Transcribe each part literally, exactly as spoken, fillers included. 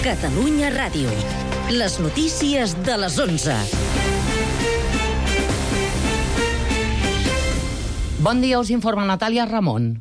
Catalunya Ràdio. Les notícies de les onze. Bon dia, us informa Natàlia Ramon.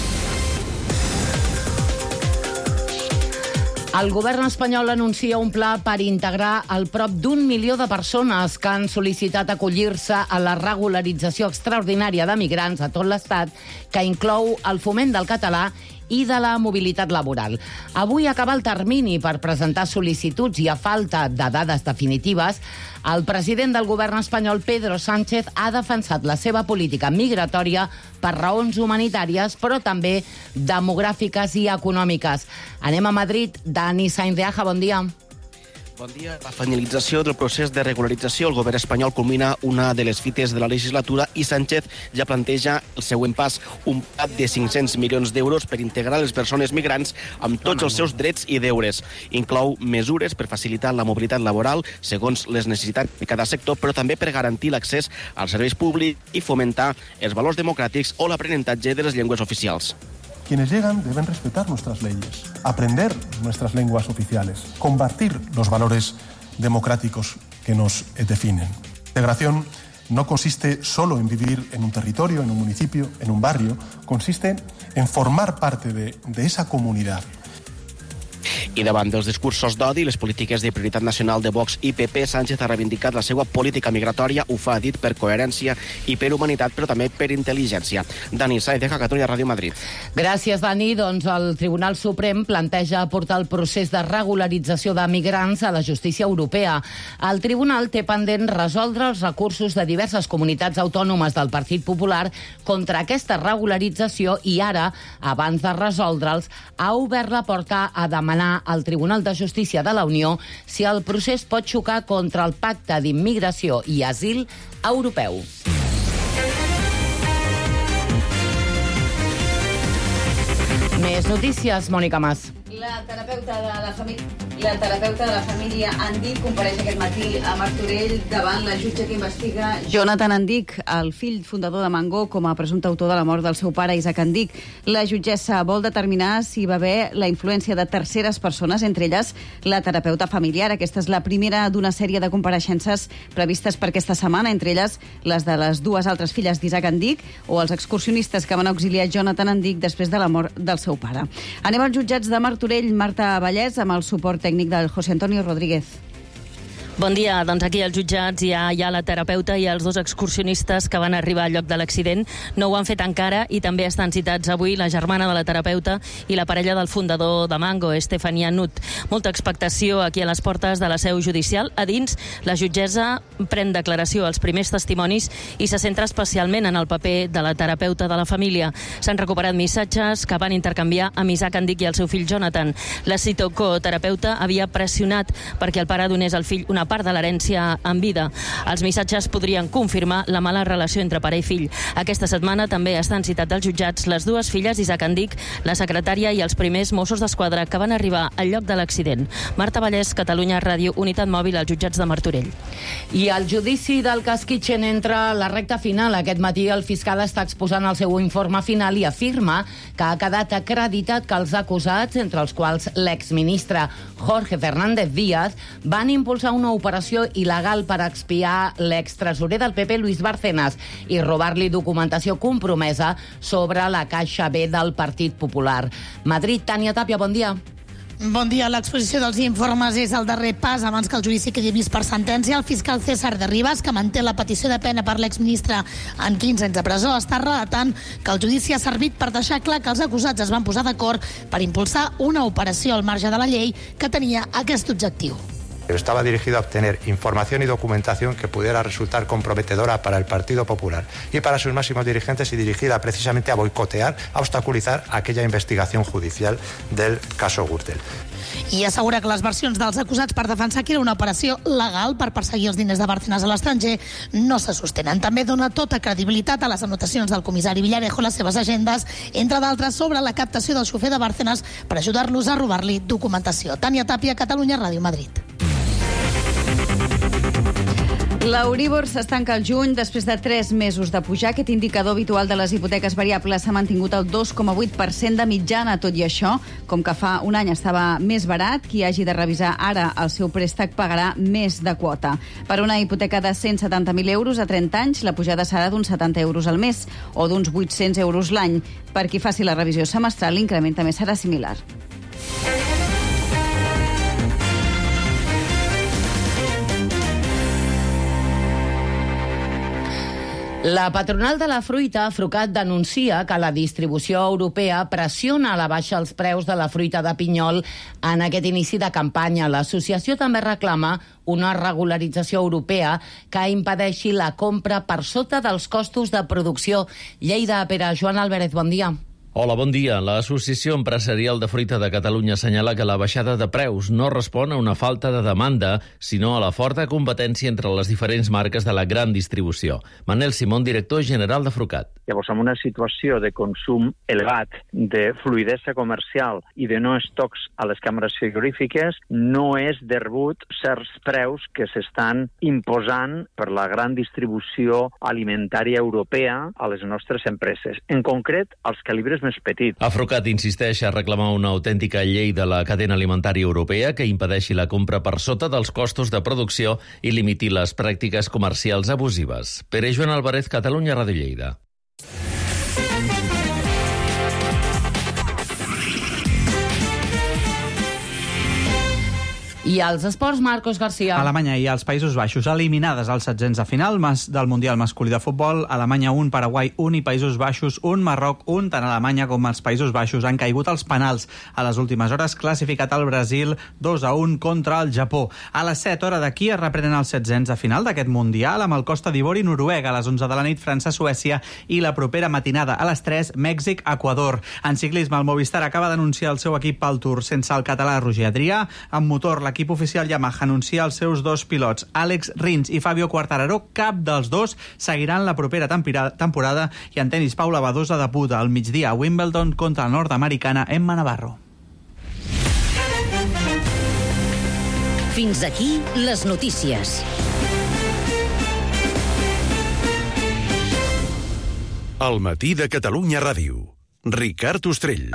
El govern espanyol anuncia un pla per integrar el prop d'un milió de persones que han sol·licitat acollir-se a la regularització extraordinària de migrants a tot l'Estat, que inclou el foment del català i de la mobilitat laboral. Avui acaba el termini per presentar sol·licituds i a falta de dades definitives, el president del govern espanyol, Pedro Sánchez, ha defensat la seva política migratòria per raons humanitàries, però també demogràfiques i econòmiques. Anem a Madrid. Dani Sainz de Aja, bon dia. Bon dia. La finalització del procés de regularització. El govern espanyol culmina una de les fites de la legislatura i Sánchez ja planteja el següent pas, un pla de cinc-cents milions d'euros per integrar les persones migrants amb tots els seus drets i deures. Inclou mesures per facilitar la mobilitat laboral segons les necessitats de cada sector, però també per garantir l'accés als serveis públics i fomentar els valors democràtics o l'aprenentatge de les llengües oficials. Quienes llegan deben respetar nuestras leyes, aprender nuestras lenguas oficiales, compartir los valores democráticos que nos definen. La integración no consiste solo en vivir en un territorio, en un municipio, en un barrio, consiste en formar parte de, de esa comunidad. I davant dels discursos d'odi i les polítiques de prioritat nacional de Vox i P P, Sánchez ha reivindicat la seva política migratòria, ho fa, dit, per coherència i per humanitat, però també per intel·ligència. Dani Sainz de Catalunya Ràdio, Madrid. Gràcies, Dani. Doncs el Tribunal Suprem planteja portar el procés de regularització de migrants a la justícia europea. El tribunal té pendent resoldre els recursos de diverses comunitats autònomes del Partit Popular contra aquesta regularització i ara, abans de resoldre'ls, ha obert la porta a demanar al Tribunal de Justícia de la Unió si el procés pot xocar contra el Pacte d'Immigració i Asil europeu. Més notícies, Mònica Mas. La terapeuta de la família, la terapeuta de la família Andic compareix aquest matí a Martorell davant la jutge que investiga Jonathan Andic, el fill fundador de Mango, com a presumpte autor de la mort del seu pare Isaac Andic. La jutgessa vol determinar si va haver la influència de terceres persones, entre elles la terapeuta familiar. Aquesta és la primera d'una sèrie de compareixences previstes per aquesta setmana, entre elles les de les dues altres filles d'Isaac Andic o els excursionistes que van auxiliar Jonathan Andic després de la mort del seu pare. Anem als jutjats de Martorell. Marta Vallès, amb el suport tècnic del José Antonio Rodríguez. Bon dia. Doncs aquí als jutjats hi ha, hi ha la terapeuta i els dos excursionistes que van arribar al lloc de l'accident. No ho han fet encara i també estan citats avui la germana de la terapeuta i la parella del fundador de Mango, Estefania Nut. Molta expectació aquí a les portes de la seu judicial. A dins, la jutgessa pren declaració als primers testimonis i se centra especialment en el paper de la terapeuta de la família. S'han recuperat missatges que van intercanviar amb Isaac Andic i el seu fill Jonathan. La psicoterapeuta havia pressionat perquè el pare donés al fill una part de l'herència en vida. Els missatges podrien confirmar la mala relació entre pare i fill. Aquesta setmana també estan citats als jutjats les dues filles d'Isaac Andic, la secretària i els primers Mossos d'Esquadra que van arribar al lloc de l'accident. Marta Vallès, Catalunya Ràdio, unitat mòbil als jutjats de Martorell. I el judici del cas Kitchen entra a la recta final. Aquest matí el fiscal està exposant el seu informe final i afirma que ha quedat acreditat que els acusats, entre els quals l'exministre Jorge Fernández Díaz, van impulsar una operació il·legal per expiar l'extresorer del P P, Luis Bárcenas, i robar-li documentació compromesa sobre la Caixa B del Partit Popular. Madrid, Tània Tàpia, bon dia. Bon dia. L'exposició dels informes és el darrer pas abans que el judici quedi vist per sentència. El fiscal César de Ribas, que manté la petició de pena per l'exministre en quinze anys de presó, està relatant que el judici ha servit per deixar clar que els acusats es van posar d'acord per impulsar una operació al marge de la llei que tenia aquest objectiu. Estaba dirigido a obtener información y documentación que pudiera resultar comprometedora para el Partido Popular y para sus máximos dirigentes y dirigida precisamente a boicotear, a obstaculizar aquella investigación judicial del caso Gürtel. I assegura que les versions dels acusats per defensar que era una operació legal per perseguir els diners de Bárcenas a l'estranger no se sostenen. També dona tota credibilitat a les anotacions del comissari Villarejo, les seves agendes, entre d'altres sobre la captació del xofer de Bárcenas per ajudar-los a robar-li documentació. Tània Tàpia, Catalunya Ràdio, Madrid. L'Euríbor s'estanca al juny després de tres mesos de pujar. Aquest indicador habitual de les hipoteques variables s'ha mantingut al dos coma vuit per cent de mitjana. Tot i això, com que fa un any estava més barat, qui hagi de revisar ara el seu préstec pagarà més de quota. Per una hipoteca de cent setanta mil euros a trenta anys, la pujada serà d'uns setanta euros al mes o d'uns vuit-cents euros l'any. Per qui faci la revisió semestral, l'increment també serà similar. La patronal de la fruita, Frucat, denuncia que la distribució europea pressiona a la baixa els preus de la fruita de pinyol en aquest inici de campanya. L'associació també reclama una regularització europea que impedeixi la compra per sota dels costos de producció. Lleida, Pere, Joan Álvarez, bon dia. Hola, bon dia. L'Associació Empresarial de Fruita de Catalunya assenyala que la baixada de preus no respon a una falta de demanda, sinó a la forta competència entre les diferents marques de la gran distribució. Manel Simón, director general de Frucat. Llavors, en una situació de consum elevat, de fluidesa comercial i de no estocs a les càmeres frigorífiques, no és de rebut certs preus que s'estan imposant per la gran distribució alimentària europea a les nostres empreses. En concret, als calibres més petits. Frucat insisteix a reclamar una autèntica llei de la cadena alimentària europea que impedeixi la compra per sota dels costos de producció i limiti les pràctiques comercials abusives. Pere Joan Álvarez, Catalunya Ràdio Lleida. I als esports, Marcos García. Alemanya i els Països Baixos eliminades als setzents de final del Mundial masculí de futbol. Alemanya un, Paraguai un i Països Baixos un, Marroc un. Tant Alemanya com els Països Baixos han caigut als penals. A les últimes hores classificat el Brasil dos a un contra el Japó. A les set hores d'aquí es reprenen els setzents de final d'aquest Mundial amb el Costa d'Ivori i Noruega. A les onze de la nit, França-Suècia i la propera matinada a les tres, Mèxic-Equador. En ciclisme, el Movistar acaba d'anunciar el seu equip pel Tour sense el català Roger Adrià. En motor, l'equip L'equip oficial Yamaha anuncia els seus dos pilots, Àlex Rins i Fabio Quartararo. Cap dels dos seguiran la propera temporada. I en tenis, Paula Badosa debuta al migdia a Wimbledon contra la nord-americana Emma Navarro. Fins aquí les notícies. El matí de Catalunya Ràdio. Ricard Ostrell.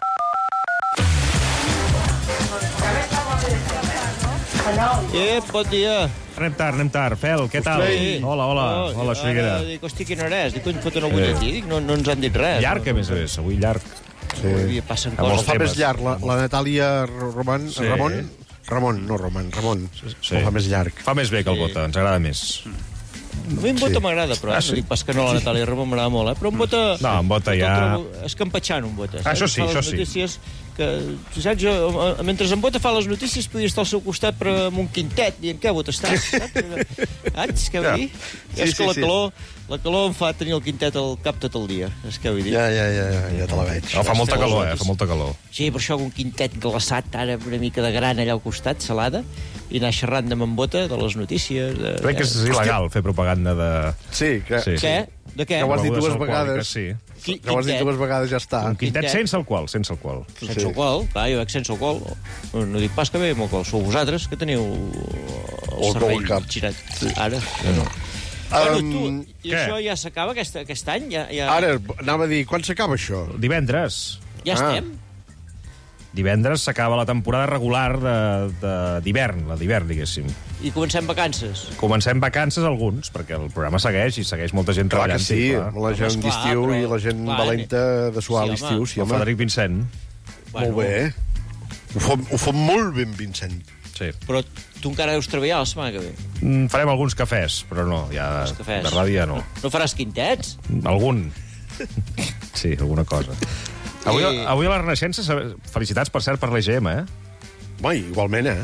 Eh, bon dia. Anem tard, anem tard. Fel, què tal? Sí. Hola, hola. Oh, hola, Xuriguera. Dic, hosti, quina hora és? Dic, on foten el butlletí? Dic, no, no ens han dit res. Llarg, a més a més, avui llarg. Sí. Avui passen coses. El fa més llarg, la, la Natàlia Roman, sí. Ramon, Ramon, no Roman, Ramon, sí. El fa més llarg. Fa més bé que el Bota, ens agrada més. A mi en Bota sí. m'agrada, però ah, sí? no dic pas que no la Natàlia Ramon m'agrada molt, eh? Però en Bota... No, en Bota ja... Escampatxant, un Bota. Ah, això sí, això sí. Notícies que, saps, jo, mentre en Bota fa les notícies, podia estar al seu costat per amb un quintet, dient, què, Bota estàs? Saps? Saps què vull dir? Sí, és que sí, la calor... Sí. La calor em fa tenir el quintet al cap tot el dia, és què vull dir? Ja, ja, ja, ja te la veig. No, fa molta calor, eh? Fa molta calor. Sí, per això un quintet glaçat, ara una mica de gran allà al costat, salada, i anar xerrant de Bota de les notícies. De... Crec que és il·legal fer propaganda de... Sí, que... Sí. Què? De què? Que ho has dit dues vegades. Sí. Que ho has dit dues vegades, ja està. Un quintet sense alcohol, sense alcohol. Sense alcohol? Va, jo veig sense alcohol. No dic pas que bé amb alcohol. Sou vosaltres que teniu el cervell girat. Ara, no. Bueno, tu, i Què? Això ja s'acaba aquest, aquest any? Ja, ja... Ara, anava a dir, quan s'acaba això? Divendres. Ja ah. estem? Divendres s'acaba la temporada regular d'hivern, la d'hivern, diguéssim. I comencem vacances? Comencem vacances alguns, perquè el programa segueix i segueix molta gent clar treballant. Clar que sí, clar. La gent d'estiu però... i la gent clar, valenta de suar sí, a l'estiu. Sí, el Frederic Vincent. Bueno. Molt bé. Ho fot, ho fot molt ben, Vincent. Sí. Però tu encara deus treballar la setmana que ve? Mm, farem alguns cafès, però no, ja de ràdio ja no. No faràs quintets? Algun. Sí, alguna cosa. Avui, I... avui a la Renaixença, felicitats, per cert, per l'E G M, eh? Vai, igualment, eh?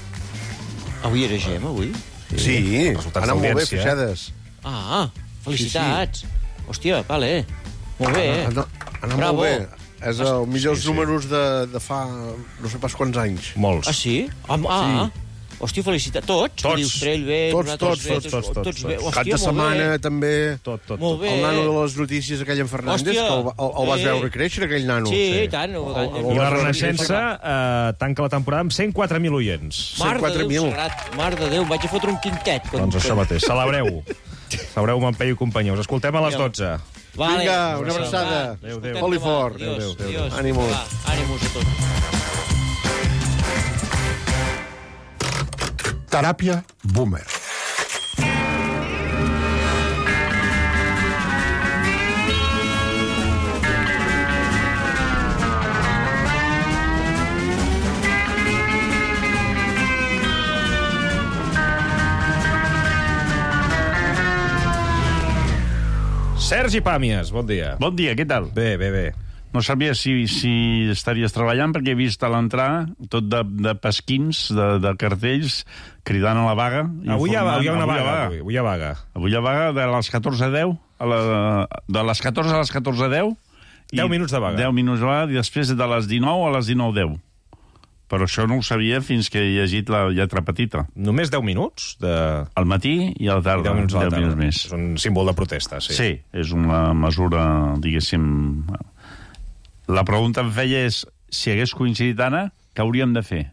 Avui era E G M, avui? Sí, sí. Ha anat molt bé, Feixades. Ah, felicitats. Sí, sí. Hòstia, vale. Molt bé, eh? Ha anat molt bé. És els millors sí, sí. números de, de fa no sé pas quants anys. Molts. Ah, sí? Ah, ah. Sí. Hòstia, felicitat. Tots? Tots. Dius, Trell, bé, Tots, tots, bé, tots, tots, tots. bé. Cap Hòstia, de setmana, molt bé. també. Tot, tot, Molt bé. El nano de les notícies, aquell en Fernández, Hòstia. que el, el, el vas Eh. veure créixer, aquell nano. Sí, i tant. El, el, el, I la Renaixença eh, tanca la temporada amb cent quatre mil oients. Mare de Déu, sagrat. Mare de Déu, vaig a fotre un quintet. Quan... Doncs això mateix, celebreu. Celebreu Montpeller i companyia. Us escoltem a les dotze. Vale. Vinga, una abraçada. Adéu, adéu. Oli fort. Adiós, Adéu, adéu. adiós. Ànimos. Va, ànimos a tots. Teràpia Boomer. Sergi Pàmies, bon dia. Bon dia, què tal? Bé, bé, bé. No sabia si, si estaries treballant perquè he vist a l'entrar tot de, de pesquins, de, de cartells, cridant a la vaga. Avui hi ha, informant- avui hi ha una avui hi ha vaga. Avui, avui hi ha vaga. Avui hi ha vaga de les catorze a deu, a la, de les catorze a les catorze a deu. i deu minuts de vaga. deu minuts de vaga, i després de les dinou a les dinou deu. Però això no ho sabia fins que he llegit la lletra petita. Només deu minuts? De... Al matí i a la tarda. deu minuts a la deu tarda. minuts més. És un símbol de protesta, sí. Sí, és una mesura, diguéssim... La pregunta em feia és, si hagués coincidit ara, què hauríem de fer?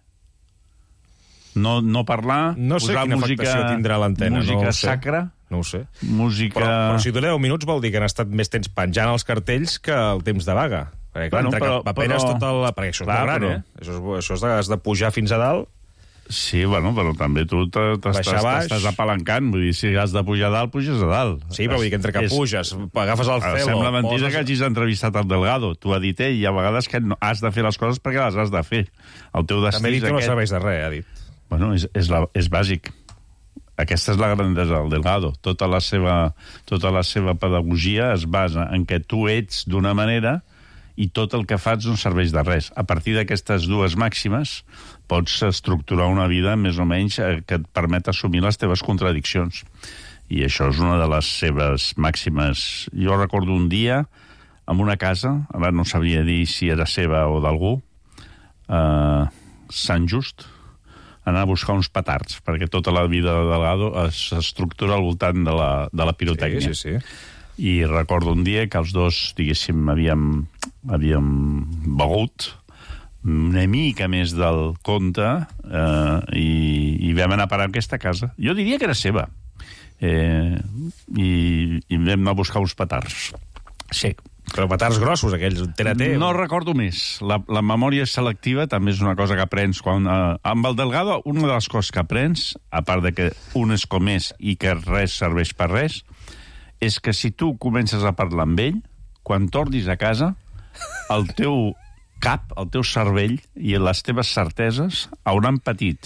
No, no parlar, No sé posar quina música, afectació tindrà a l'antena, música no ho sé. sacra, No ho sé. música... Però, però si dura deu minuts vol dir que han estat més temps penjant els cartells que el temps de vaga. Perquè, clar, Bueno, entre però- que apenes però- tota la... Perquè això és Clar, molt gran, però- eh? Això, és, això és de, has de pujar fins a dalt. Sí, bueno, però també tu te- t'estàs Baixar baix. t'estàs apalancant. Vull dir, si has de pujar a dalt, puges a dalt. Sí, però vull dir que entre que És- puges, agafes el Ara, celo... Sembla mentida poses- que hagis entrevistat el Delgado. T'ho ha dit ell, i a vegades que no, has de fer les coses perquè les has de fer. El teu destí També he dit és que no aquest. serveix de res, ha dit. Bueno, és, és, la, és bàsic. Aquesta és la grandesa del Delgado. Tota la seva, tota la seva pedagogia es basa en que tu ets d'una manera i tot el que fas no serveix de res. A partir d'aquestes dues màximes pots estructurar una vida més o menys eh, que et permet assumir les teves contradiccions. I això és una de les seves màximes. Jo recordo un dia en una casa, ara no sabria dir si era seva o d'algú, eh, Sant Just, anar a buscar uns petards, perquè tota la vida de Delgado s'estructura al voltant de la, de la pirotècnia. Sí, sí, sí. I recordo un dia que els dos, diguéssim, havíem, havíem begut una mica més del compte eh, i, i vam anar a parar a aquesta casa. Jo diria que era seva. Eh, i, I vam anar a buscar uns petards. Sí. Però petards grossos, aquells, T N T. No recordo més. La, la memòria selectiva també és una cosa que aprens quan... Eh, amb el Delgado, una de les coses que aprens, a part de que un és com és i que res serveix per res, és que si tu comences a parlar amb ell, quan tornis a casa, el teu cap, el teu cervell i les teves certeses hauran patit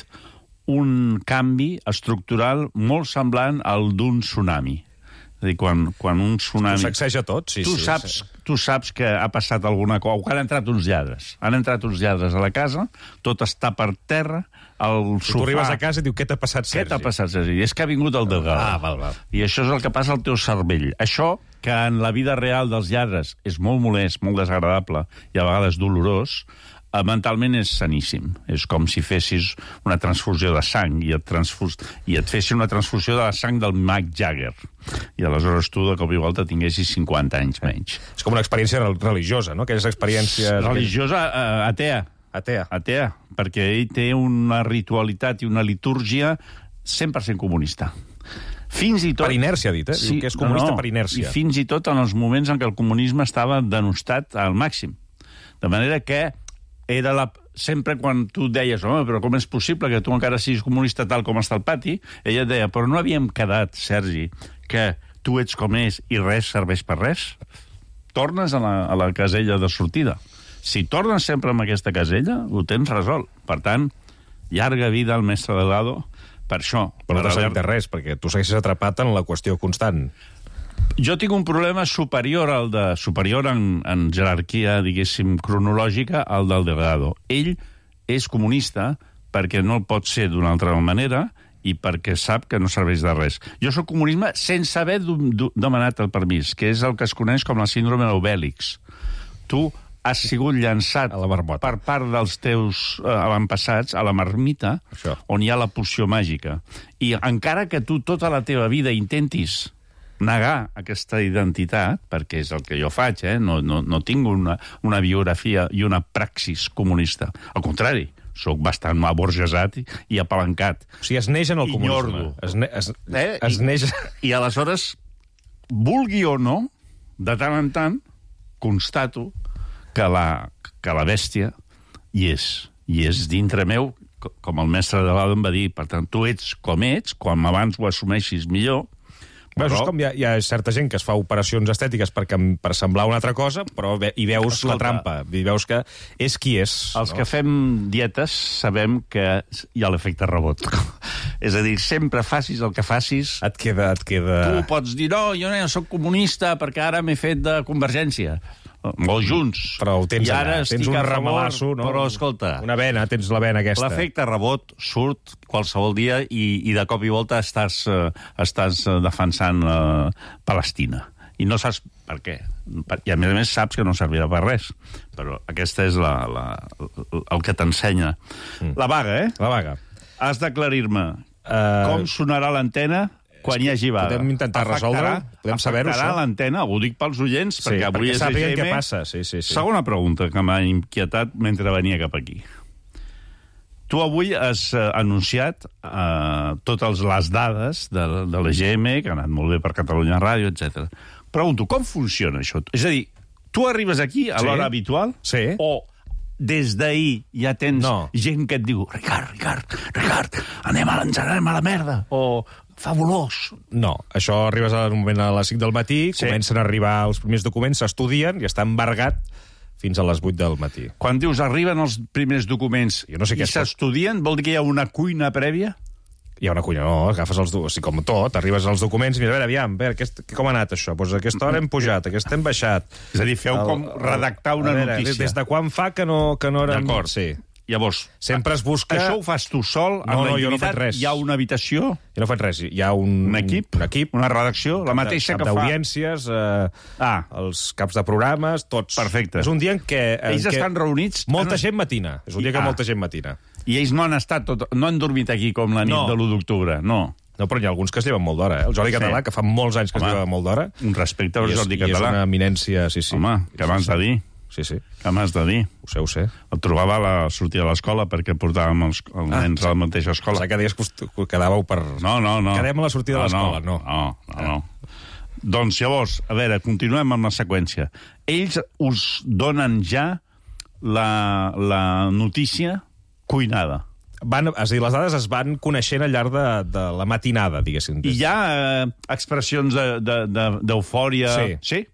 un canvi estructural molt semblant al d'un tsunami. És a dir, quan, quan un tsunami... Tu sacseja tot, sí, tu sí. Saps, sí. Tu saps que ha passat alguna cosa, o que han entrat uns lladres. Han entrat uns lladres a la casa, tot està per terra, el sofà... Tu arribes a casa i diu, què t'ha passat, Sergi? Què t'ha passat, Sergi? És que ha vingut el Delgado. Ah, val, val. I això és el que passa al teu cervell. Això, que en la vida real dels lladres és molt molest, molt desagradable, i a vegades dolorós, eh, mentalment és saníssim. És com si fessis una transfusió de sang i et, transfus... i et fessin una transfusió de la sang del Mick Jagger. I aleshores tu, de cop i volta, tinguessis cinquanta anys menys. És com una experiència religiosa, no? Aquelles experiències... Religiosa, uh, atea. Atea. Atea, perquè ell té una ritualitat i una litúrgia cent per cent comunista. Fins i tot... Per inèrcia, ha dit, eh? Diu que és comunista per inèrcia. I fins i tot en els moments en què el comunisme estava denostat al màxim. De manera que era la... sempre quan tu deies, home, però com és possible que tu encara siguis comunista tal com està el pati, ella et deia, però no havíem quedat, Sergi, que tu ets com és i res serveix per res? Tornes a la, a la casella de sortida. Si tornes sempre amb aquesta casella, ho tens resolt. Per tant, llarga vida al mestre Delgado per això. Però no per t'ha servit de res, perquè tu segueixes atrapat en la qüestió constant. Jo tinc un problema superior al de... superior en, en jerarquia, diguéssim, cronològica, al del Delgado. Ell és comunista perquè no el pot ser d'una altra manera i perquè sap que no serveix de res. Jo soc comunisme sense haver demanat el permís, que és el que es coneix com la síndrome d'Obèlix. Tu has sigut llançat per part dels teus eh, avantpassats a la marmita, Això. on hi ha la poció màgica. I encara que tu tota la teva vida intentis negar aquesta identitat, perquè és el que jo faig, eh? no, no, no tinc una, una biografia i una praxis comunista. Al contrari, soc bastant aborgesat i, i apalancat. O sigui, es neix en el comunisme. Es, ne, es, eh? es I, neix... I aleshores, vulgui o no, de tant en tant, constato que la, que la bèstia hi és. I és dintre meu, com el mestre de l'Ado em va dir. Per tant, tu ets com ets, com abans ho assumeixis millor. Però... Veus com hi ha, hi ha certa gent que es fa operacions estètiques per, per semblar una altra cosa, però ve, hi veus Escolta, la trampa, i veus que és qui és. Els no? que fem dietes sabem que hi ha l'efecte rebot. És a dir, sempre facis el que facis... Et queda... Et queda... Tu pots dir, no, jo no soc comunista perquè ara m'he fet de Convergència. Molt junts. Però ho tens I ara allà, tens un remolasso, no? Però escolta... Una vena, tens la vena aquesta. L'efecte rebot surt qualsevol dia i, i de cop i volta estàs, uh, estàs uh, defensant uh, Palestina. I no saps per què. I a més a més saps que no servirà per res. Però aquesta és la, la, el que t'ensenya. Mm. La vaga, eh? La vaga. Has d'aclarir-me uh... com sonarà l'antena quan hi hagi vaga. Podem intentar resoldre, podem saber-ho, això. Afectarà l'antena, ho dic pels oients, sí, perquè avui perquè és E G M. Què passa. Sí, sí, sí. Segona pregunta que m'ha inquietat mentre venia cap aquí. Tu avui has uh, anunciat uh, totes les dades de, de l'E G M, que ha anat molt bé per Catalunya Ràdio, etcètera. Pregunto, com funciona això? És a dir, tu arribes aquí a l'hora sí. habitual sí. o des d'ahir ja tens no. gent que et diu Ricard, Ricard, Ricard, anem a, ens anem a la merda, o fabulós. No, això arribes al moment a les cinc del matí, sí. comencen a arribar els primers documents, s'estudien i està embargat fins a les vuit del matí. Quan dius arriben els primers documents jo no sé i s'estudien, vol dir que hi ha una cuina prèvia? Hi ha una cuina, no, agafes els documents, com tot, arribes als documents i mira, a veure, aviam, a veure, aquest, com ha anat això? Doncs aquesta hora hem pujat, aquesta hem baixat. És a dir, feu el, com redactar una veure, notícia. Des de quan fa que no, que no érem... D'acord. Sí. Llavors, sempre es busca... Això ho fas tu sol? No, no, jo no faig res. Hi ha una habitació? Jo no faig res. Hi ha un... Un equip? Un equip. Una redacció? La mateixa cap que fa... d'audiències, eh, ah. els caps de programes, tots. Perfecte. És un dia en què... En ells què estan reunits... Molta gent matina. És un dia que ah. molta gent matina. I ells no han estat tot... No han dormit aquí com la nit no. de l'u d'octubre, no. No, però hi ha alguns que es lleven molt d'hora, eh? El Jordi sí. Català, que fa molts anys que Home, es lleva molt d'hora. Un respecte al Jordi és, Català. I és una eminència, sí, sí. Home, què m'has de dir? Sí, sí. Què m'has de dir? Ho sé, ho sé. El trobava a la sortida de l'escola perquè portàvem els, els ah, nens sí. a la mateixa escola. Pensava que deies que quedàveu per... No, no, no. Quedem a la sortida no, de l'escola, no. No, no, no. Doncs llavors, a veure, continuem amb la seqüència. Ells us donen ja la, la notícia cuinada. Van, és a dir, les dades es van coneixent al llarg de, de la matinada, diguéssim. I hi ha eh, expressions d'eufòria... De, de, sí? Sí?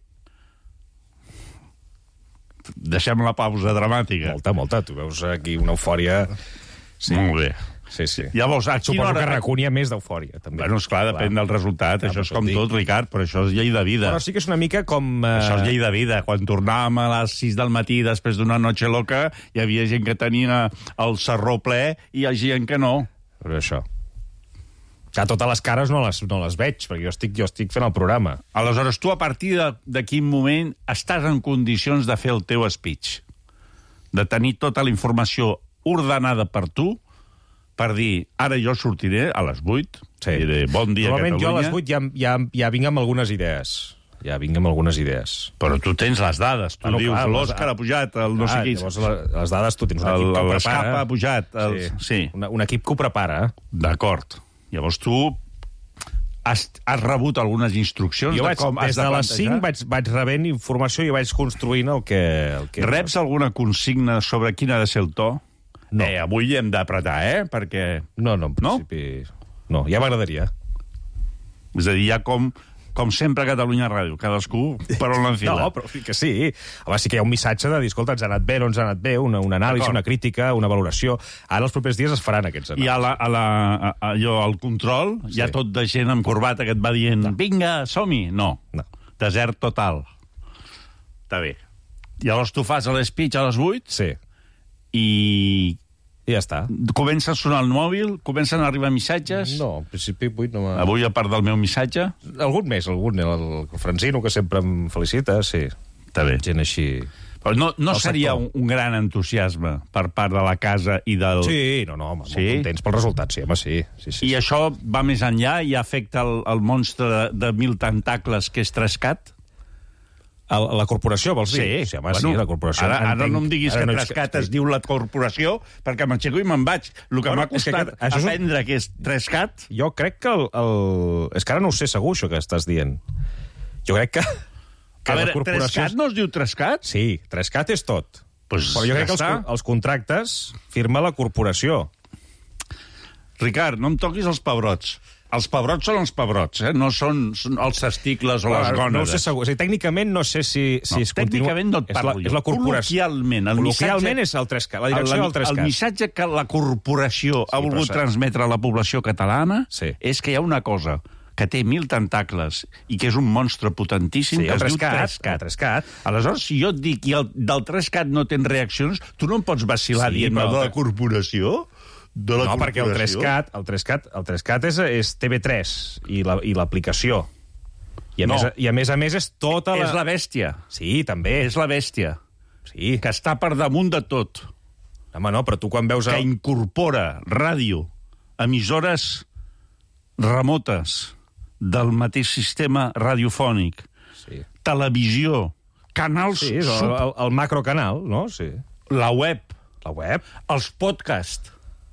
Deixem la pausa dramàtica. Molta, molta. Tu veus aquí una eufòria... Sí. Molt bé. Sí, sí. Llavors, a Suposo hora... que recunia més d'eufòria, també. Bueno, esclar, depèn clar. del resultat. Clar, això és com tot, Ricard, però això és llei de vida. Però sí que és una mica com... Uh... Això és llei de vida. Quan tornàvem a les sis del matí després d'una noche loca, hi havia gent que tenia el sarró ple i hi ha gent que no. Però això... Ja totes les cares no les, no les veig, perquè jo estic, jo estic fent el programa. Aleshores, tu a partir de, de quin moment estàs en condicions de fer el teu speech? De tenir tota la informació ordenada per tu, per dir, ara jo sortiré a les vuit, sí. i diré, bon dia, Catalunya. Normalment jo a les vuit ja, ja, ja vinc amb algunes idees. Ja vinc amb algunes idees. Però tu tens les dades. Tu bueno, dius, l'Òscar ha pujat, el no sé qui... Llavors, les dades, tu tens un equip el, que ho prepara. L'Escapa ha pujat. El... Sí. sí. Una, un equip que ho prepara. D'acord. Llavors tu has, has rebut algunes instruccions jo de vaig, com has de de plantejar? Des de les cinc vaig, vaig rebent informació i vaig construint el que... El que Reps alguna consigna sobre quin ha de ser el to? No. Eh, avui hem d'apretar, eh? Perquè... No, no, en principi... No, no ja m'agradaria. És a dir, ja com... Com sempre a Catalunya Ràdio, cadascú per on l'enfila. No, però que sí. Home, sí que hi ha un missatge de dir, escolta, ens ha anat bé, no ens ha anat bé, una, una anàlisi, una crítica, una valoració. Ara els propers dies es faran aquests anàlisis. I a la, a la, a, allò, al control, sí. Hi ha tot de gent amb corbata que et va dient no. Vinga, som-hi. No. no. Desert total. Està bé. Llavors tu fas l'espeech a les vuit. Sí. I... I ja està. Comença a sonar el mòbil? Comencen a arribar missatges? No, en principi avui no m'ha... Avui, a part del meu missatge? Algun més, algun. El, el Francino, que sempre em felicita, sí. Està bé. Gent així... Però no, no seria un, un gran entusiasme per part de la casa i del... Sí, no, no, home, sí? molt contents pel resultat, sí, home, sí. sí, sí I sí. això va més enllà i afecta el, el monstre de, de mil tentacles que és Trescat? El, la corporació, vols dir? Sí, sí, home, bueno, sí, la corporació. Ara, ara entenc, no em diguis que no Trescat es diu la corporació, perquè m'aixeco i me'n vaig. El que Bueno, m'ha és que costat aquest- això és un- aprendre que és Trescat... Jo crec que el, el... És que ara no ho sé segur, això que estàs dient. Jo crec que... que A la veure, corporació... Trescat no es diu Trescat? Sí, Trescat és tot. Pues Però jo ja crec que els, està. co- els contractes firma la corporació. Ricard, no em toquis els pebrots. Els pebrots són els pebrots, eh? No són, són els testicles o les Clar, gònades. No ho sé segur. O sigui, tècnicament no sé si, si No, es continua... tècnicament no et és la, parlo jo. és la corporació. Col·loquialment, el Col·loquialment missatge- és el Trescat, la direcció el, del Trescat. El missatge que la corporació Sí, ha volgut però- transmetre a la població catalana Sí. és que hi ha una cosa que té mil tentacles i que és un monstre potentíssim Sí, que el es diu Trescat, Trescat. el Trescat. Aleshores, si jo et dic i el, del Trescat no tens reaccions, tu no em pots vacilar Sí, dient-me però de el la corporació? De la No, perquè el corporació? Trescat, el Trescat, el Trescat és, és T V tres i la- i l'aplicació. I, a No. més, I a més a més és tota la... És la bèstia. Sí, també. És la bèstia. Sí. Que està per damunt de tot. Home, no, però tu quan veus... Que El... incorpora ràdio, emissores remotes del mateix sistema radiofònic, Sí. televisió, canals... Sí, és el, sub- el, el macrocanal, no? Sí. la web, La web. els podcasts.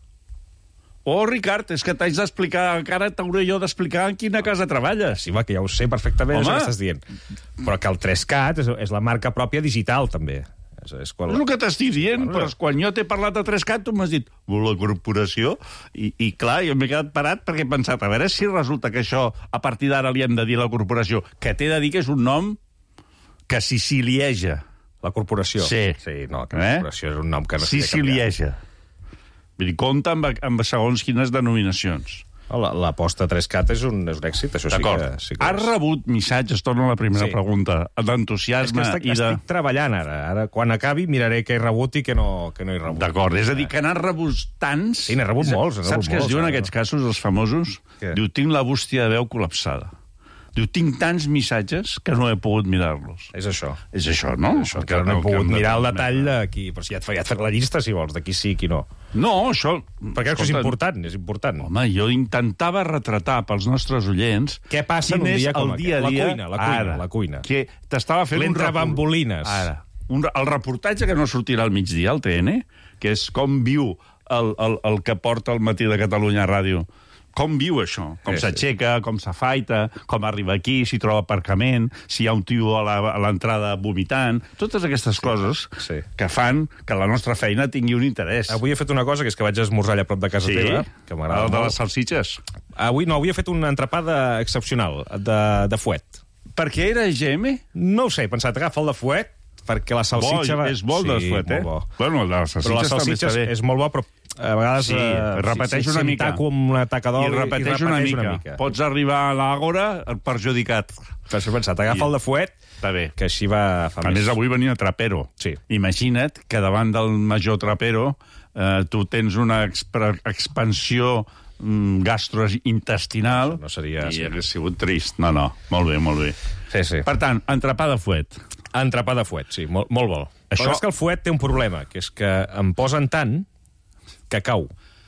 Oh, Ricard, és que t'haig d'explicar, encara t'hauré jo d'explicar en quina casa treballes. Sí, va, que ja ho sé perfectament, Home. això que estàs dient. Però que el Trescat és, és la marca pròpia digital, també. És, és quan... És el que t'estic dient, Bueno, però és quan jo t'he parlat de Trescat, tu m'has dit, la corporació, i, i clar, jo m'he quedat parat perquè he pensat, a veure si resulta que això, a partir d'ara li hem de dir la corporació, que t'he de dir que és un nom que sicilieja. La corporació. Sí. Sí, no, que la Eh? corporació és un nom que no s'hi ha canviat. Sicilieja. Vull dir, compta amb, amb segons quines denominacions. La- L'aposta Trescat és un, és un èxit, això sí que, D'acord. sí que Has rebut missatges, torno a la primera Sí. pregunta, És que d'entusiasme estic, i de... estic treballant ara. Ara, quan acabi, miraré què he rebut i què no, què no he rebut. D'acord, és a dir, que n'has rebut tants... Sí, n'he rebut És a- molts, n'he Saps rebut què es molts, diu en ara. aquests casos, els famosos? Què? Diu, tinc la bústia de veu col·lapsada. Diu, tinc tants missatges que no he pogut mirar-los. És això. És això, no? És això, que no he pogut mirar el detall d'aquí. Però si ja et, fa- ja et faré la llista, si vols, d'aquí sí, aquí no. No, això... Perquè és escolta, important, és important. Home, jo intentava retratar pels nostres oients... Què passa en quin un és dia com el dia a aquest? La dia... cuina, la cuina, ara, la cuina. Que t'estava fent un... L'entre report- bambolines. Ara. Un, re- el reportatge que no sortirà al migdia, al T N, que és com viu el, el, el que porta el matí de Catalunya Ràdio. Com viu això? Com Sí, sí. s'aixeca, com s'afaita, com arriba aquí, si troba aparcament, si hi ha un tio a la- a l'entrada vomitant... Totes aquestes coses sí. que fan que la nostra feina tingui un interès. Avui he fet una cosa, que és que vaig esmorzar allà a prop de casa Sí? teva, que m'agrada El de molt. les salsitxes. Avui no, avui he fet una entrepada excepcional, de, de fuet. Per què era G M? No ho sé, he pensat, agafa el de fuet, perquè la salsitxa... Bo, va... és bo el de fuet, eh? Molt bo. Bueno, el de les Però la salsitxes també salsitxa està bé. és molt bo, però a vegades... Sí, eh, repeteix si, una si mica. Si em taco amb una taca d'oli... I repeteix, una, mica. una mica. Pots arribar a l'àgora perjudicat. Per això he pensat, agafa el de fuet, Està bé. que així va... Fa A més, avui venia Trapero. Sí. Imagina't que davant del major Trapero eh, tu tens una expre- expansió mm, gastrointestinal No seria... i Sí. hauria sigut trist. No, no, molt bé, molt bé. sí, sí. Per tant, entrepà de fuet. Entrepà de fuet, sí, molt, molt bo. Això- Això... és que el fuet té un problema, que és que em posen tant que cau.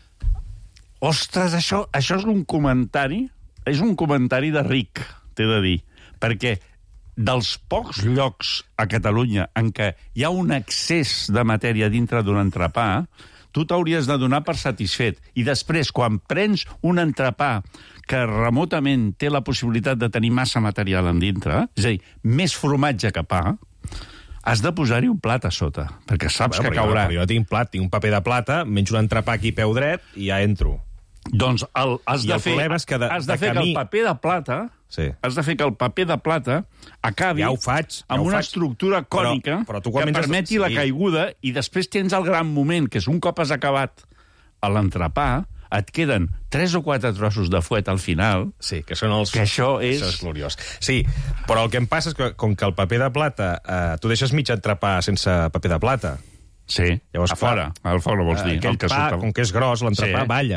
Ostres, això, això és un comentari, és un comentari de ric, t'he de dir, perquè dels pocs llocs a Catalunya en què hi ha un excés de matèria dintre d'un entrepà, tu t'hauries de donar per satisfet. I després, quan prens un entrepà que remotament té la possibilitat de tenir massa material en dintre, és a dir, més formatge que pa, has de posar-hi un plat a sota, perquè saps Bueno, que però caurà. Jo, però jo no tinc plat, tinc un paper de plata, menjo un entrepà aquí peu dret i ja entro. Doncs el, has I de el fer, problema és que de- has de de fer camí- que el paper de plata Sí. has de fer que el paper de plata acabi Ja ho faig, ja amb ho una faig. estructura cònica Però- però tu quan que menges- permeti la sí. caiguda i després tens el gran moment, que és un cop has acabat a l'entrepà, et queden tres o quatre trossos de fuet al final, Sí, que són els... que això és... Això és gloriós. Sí, però el que em passa és que, com que el paper de plata... Eh, tu deixes mig entrepà sense paper de plata. Sí, Llavors, a fora, clar, a fora vols dir. Aquell el que pa, surt- com que és gros, l'entrepà Sí. balla.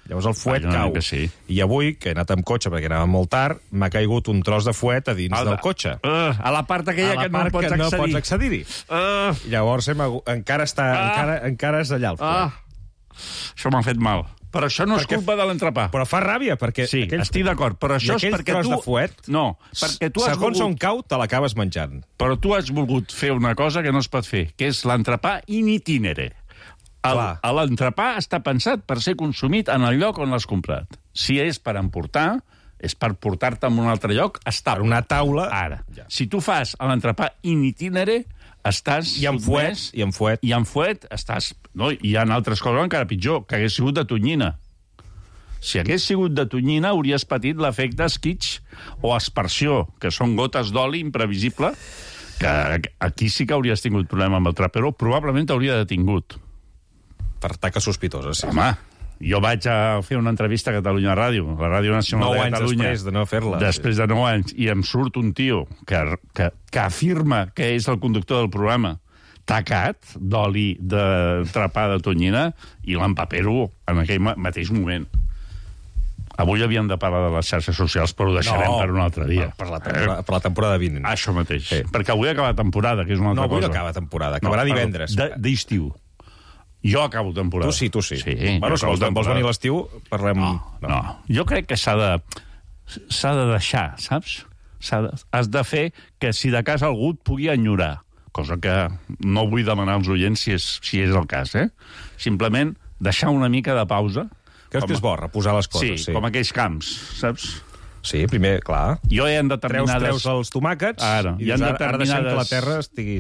Llavors el fuet Ah, cau. sí. I avui, que he anat amb cotxe perquè anava molt tard, m'ha caigut un tros de fuet a dins Ah, del cotxe. Uh, a la part aquella a la que no part pots que no accedir. pots accedir-hi. Uh, Llavors hem hagut... encara, està, Ah. encara, encara és allà el fuet. ah, això m'ha fet mal. Però això no és Perquè- culpa de l'entrepà. Però fa ràbia, perquè... Sí, aquells- estic d'acord, però això I és aquell perquè tros tu... de fuet, No, perquè tu has segons volgut... on cau, te l'acabes menjant. Però tu has volgut fer una cosa que no es pot fer, que és l'entrepà in itinere. El, l'entrepà està pensat per ser consumit en el lloc on l'has comprat. Si és per emportar, és per portar-te a un altre lloc estable. Per una taula... Ara, ja. Si tu fas l'entrepà in itinere, estàs... I amb fuet, i amb fuet. I amb fuet estàs... No, hi ha altres coses encara pitjor, que hagués sigut de tonyina. Si hagués sigut de tonyina, hauries patit l'efecte esquitx o aspersió, que són gotes d'oli imprevisible, que aquí sí que hauries tingut problema amb el trapero, probablement t'hauria detingut. Per taques sospitoses, sí. Home, jo vaig a fer una entrevista a Catalunya Ràdio, la Ràdio Nacional Nou de anys Catalunya. després de no fer-la. Després de nou anys, i em surt un tio que, que, que afirma que és el conductor del programa, tacat d'oli de trapà de tonyina, i l'empapero en aquell ma- mateix moment. Avui havíem de parlar de les xarxes socials, però ho deixarem No, per un altre dia. Per la temporada, per la temporada vinent. Això mateix. Sí. Perquè avui acaba temporada, que és una No, altra avui cosa. no acaba temporada, acabarà perdó, divendres. de- D'estiu. Jo acabo temporada. Tu sí, tu sí. Sí, Bueno, jo si acabo vols, vols temporada. venir a l'estiu, parlem... No, no. Jo crec que s'ha de s'ha de deixar, saps? S'ha de, has de fer que si de cas algú et pugui enyorar, cosa que no vull demanar als oients si és, si és el cas, eh? Simplement deixar una mica de pausa. Creus que és bo reposar les coses? Sí, sí, com aquells camps, saps? Sí, primer, clar. Jo hi ha Treus, determinades... treus els tomàquets Ara, i hi ha dius, ara, ara deixem que la determinades- terra estigui...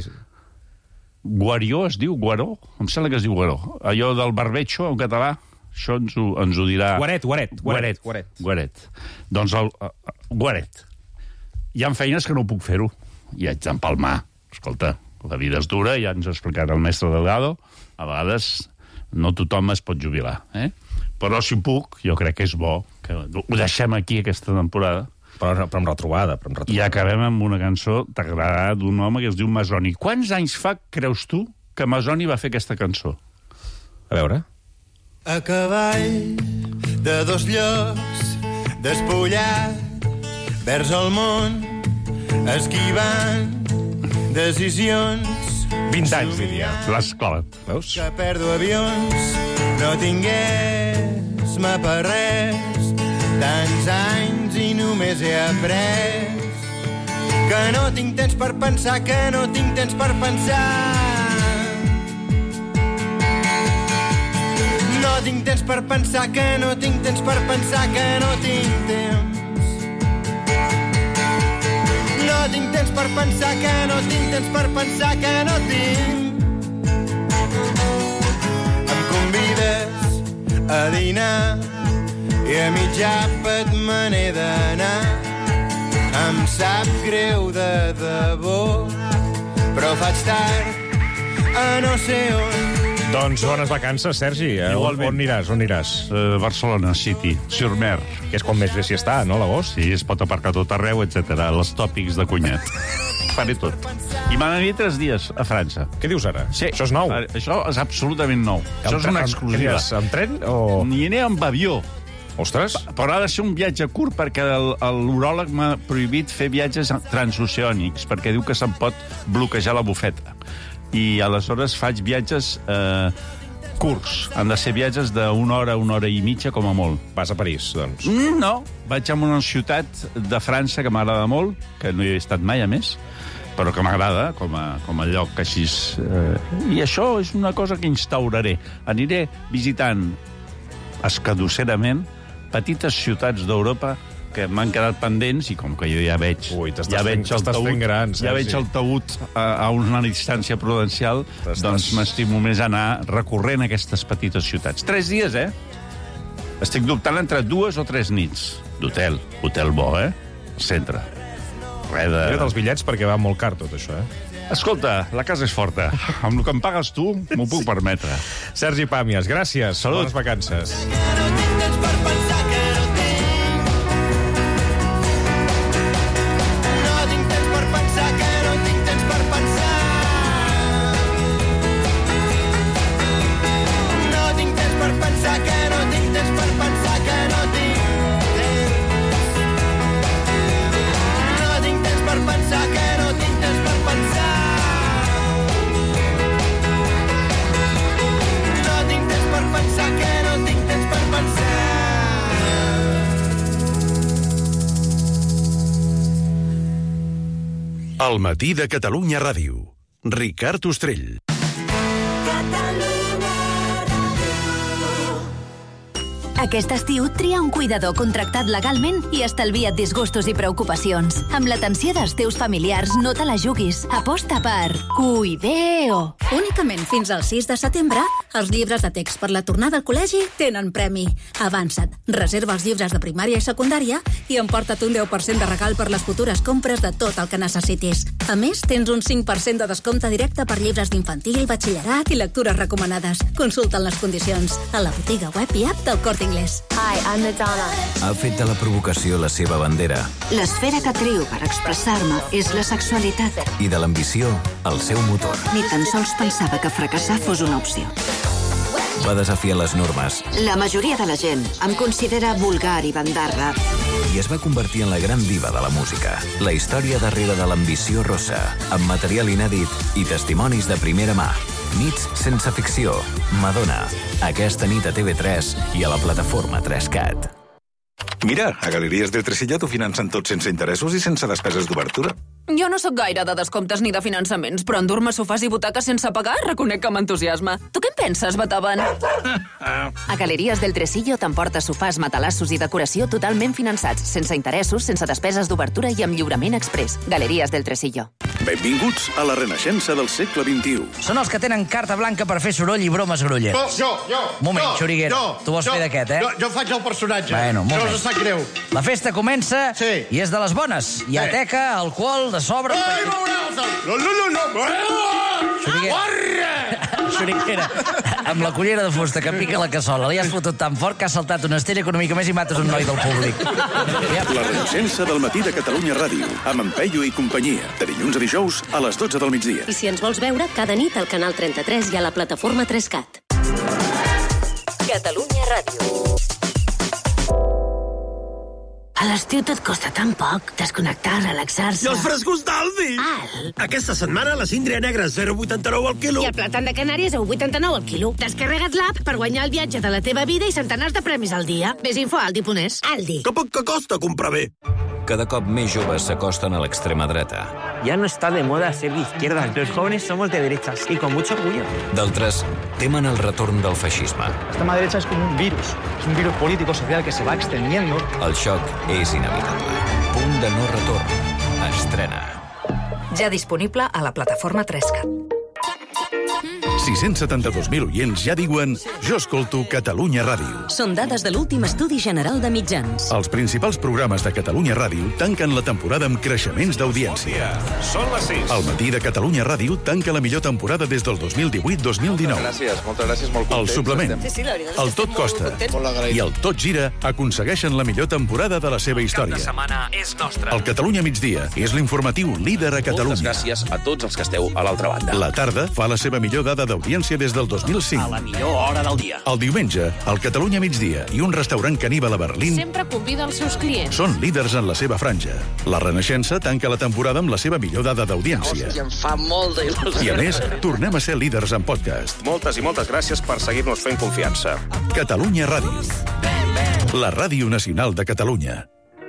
Guarió es diu, Guaró? Em sembla que es diu Guaró. Allò del barbecho, en català, això ens ho, ens ho dirà... Guaret, guaret, guaret, guaret. Guaret. Doncs el... Uh, guaret. Hi ha feines que no puc fer-ho. I haig d'empalmar. Escolta, la vida és dura, ja ens ha explicat el mestre Delgado. A vegades no tothom es pot jubilar, eh? Però si puc, jo crec que és bo que ho deixem aquí aquesta temporada. Però, però amb retrobada, però amb retrobada. I acabem amb una cançó t'agradarà d'un home que es diu Masoni. Quants anys fa, creus tu, que Masoni va fer aquesta cançó? A veure. A cavall de dos llocs, despullat vers el món, esquivant decisions. vint anys, diria. L'escola. Veus? Que perdo avions, no tingués-me per res, tants anys i només he après que no tinc temps per pensar, que no tinc temps per pensar. No tinc temps per pensar, que no tinc temps per pensar, que no tinc temps. No tinc temps per pensar, que no tinc temps per pensar, que no tinc. Em convides a dinar i a mig àpat me n'he d'anar. Em sap greu de debò, però faig tard a no sé on. Doncs bones vacances, Sergi. Eh, On, on aniràs? On aniràs? Uh, Barcelona City, sur mer. Que és quan més bé s'hi està, no, l'agost? Sí, es pot aparcar tot arreu, etcètera. Els tòpics de cunyat. Faré tot. I m'han anat tres dies a França. Què dius ara? Sí. Això és nou? Això és absolutament nou. Això és una exclusiva. Què aniràs, amb tren o...? Ni aniré amb avió. Ostres. Però ha de ser un viatge curt, perquè el- el- l'uròleg m'ha prohibit fer viatges transoceànics, perquè diu que se'm pot bloquejar la bufeta. I aleshores faig viatges eh, curts. Han de ser viatges d'una hora, una hora i mitja, com a molt. Vas a París, doncs? Mm, no. Vaig a una ciutat de França que m'agrada molt, que no hi he estat mai, a més, però que m'agrada com, a, com a lloc així. Eh, I això és una cosa que instauraré. Aniré visitant escadusserament petites ciutats d'Europa que m'han quedat pendents, i com que jo ja veig... Ui, t'estàs ja veig fent- el t'estàs taüt, fent gran, ja Sergi. veig el taüt a, a una distància prudencial, doncs m'estimo més anar recorrent aquestes petites ciutats. Tres dies, eh? Estic dubtant entre dues o tres nits d'hotel. Hotel bo, eh? Centre. Res de... Mira't els bitllets perquè va molt car tot això, eh? Escolta, la casa és forta. Amb el que em pagues tu, m'ho puc permetre. Sergi Pàmies, gràcies. Salut. Bones vacances. Pensar que no tinc temps per pensar El matí de Catalunya Ràdio. Ricard Ostrell. Aquest estiu tria un cuidador contractat legalment i estalvia't disgustos i preocupacions. Amb l'atenció dels teus familiars no te la juguis. Aposta per Cuideo. Únicament fins al sis de setembre, els llibres de text per la tornada al col·legi tenen premi. Avança't, reserva els llibres de primària i secundària i emporta't un deu per cent de regal per les futures compres de tot el que necessitis. A més, tens un cinc per cent de descompte directe per llibres d'infantil, batxillerat i lectures recomanades. Consulta'n les condicions a la botiga web i app del Corte Inglés. Hi, I'm Madonna. Ha fet de la provocació la seva bandera. L'esfera que trio per expressar-me és la sexualitat. I de l'ambició, el seu motor. Ni tan sols pensava que fracassar fos una opció. Va desafiar les normes. La majoria de la gent em considera vulgar i bandarra. I es va convertir en la gran diva de la música. La història darrere de l'ambició rossa, amb material inèdit i testimonis de primera mà. Nits sense ficció. Madonna. Aquesta nit a T V tres i a la plataforma tres cat. Mira, a Galeries del Tresillo t'ho financen tot sense interessos i sense despeses d'obertura. Jo no sóc gaire de descomptes ni de finançaments, però endur-me sofàs i butaques sense pagar reconec que m'entusiasma. Tu què en penses, Beethoven? A Galeries del Tresillo t'emporta sofàs, matalassos i decoració totalment finançats, sense interessos, sense despeses d'obertura i amb lliurament express. Galeries del Tresillo. Benvinguts a la renaixença del segle vint-i-u. Són els que tenen carta blanca per fer soroll i bromes grollers. Oh, jo, jo. Moment, jo, Xuriguera. Jo, tu vols jo, fer d'aquest, eh? Jo, jo faig el personatge. Bueno, un moment. No us sap greu. La festa comença sí. i és de les bones. Hi ha sí. teca, alcohol, de sobre... Ai, veuràs! No, no, no, no! Xuriguera. Xuriguera. Amb la cullera de fusta que pica la cassola li has fotut tan fort que has saltat una estella econòmica més i mates un noi del públic. La renaixença del matí de Catalunya Ràdio, amb en Peyu i companyia, de dilluns a dijous a les dotze del migdia. I si ens vols veure, cada nit al canal trenta-tres i a la plataforma tres cat. Catalunya Ràdio. A l'estiu tot costa tan poc, desconnectar, relaxar-se... I els frescos d'Aldi! Al! Aquesta setmana la síndria negra zero coma vuitanta-nou al quilo. I el plàtan de Canàries zero coma vuitanta-nou al quilo. Descarrega't l'app per guanyar el viatge de la teva vida i centenars de premis al dia. Ves info a aldi punt es. Aldi. Que poc que costa comprar bé. Cada cop més joves s'acosten a l'extrema dreta. Ya no está de moda ser de izquierdas. Los jóvenes somos de derechas y con mucho orgullo. D'altres temen el retorn del feixisme. La extrema derecha es como un virus. Es un virus político, social que se va extendiendo. El xoc és inevitable. Punt de no retorn. Estrena. Ja disponible a la plataforma tres cat. sis-cents setanta-dos mil oients ja diuen «Jo escolto Catalunya Ràdio». Són dades de l'últim estudi general de mitjans. Els principals programes de Catalunya Ràdio tanquen la temporada amb creixements d'audiència. Són les sis. El matí de Catalunya Ràdio tanca la millor temporada des del dos mil divuit dos mil dinou. Moltes gràcies, moltes gràcies, molt contents. El suplement, Sí, sí, la veritat és que el estem Tot Costa molt contents. i el Tot Gira aconsegueixen la millor temporada de la seva història. setmana és nostre. El Catalunya Migdia és l'informatiu líder a Catalunya. Moltes gràcies a tots els que esteu a l'altra banda. La tarda fa la seva millor dada d'audiència des del dos mil cinc. A la millor hora del dia. El diumenge, el Catalunya Migdia i un restaurant caníbal a Berlín Sempre convida els seus clients. són líders en la seva franja. La Renaixença tanca la temporada amb la seva millor dada d'audiència. I em fa molta il·lusió. I a més, tornem a ser líders en podcast. Moltes i moltes gràcies per seguir-nos fent confiança. Catalunya Ràdio. La ràdio nacional de Catalunya.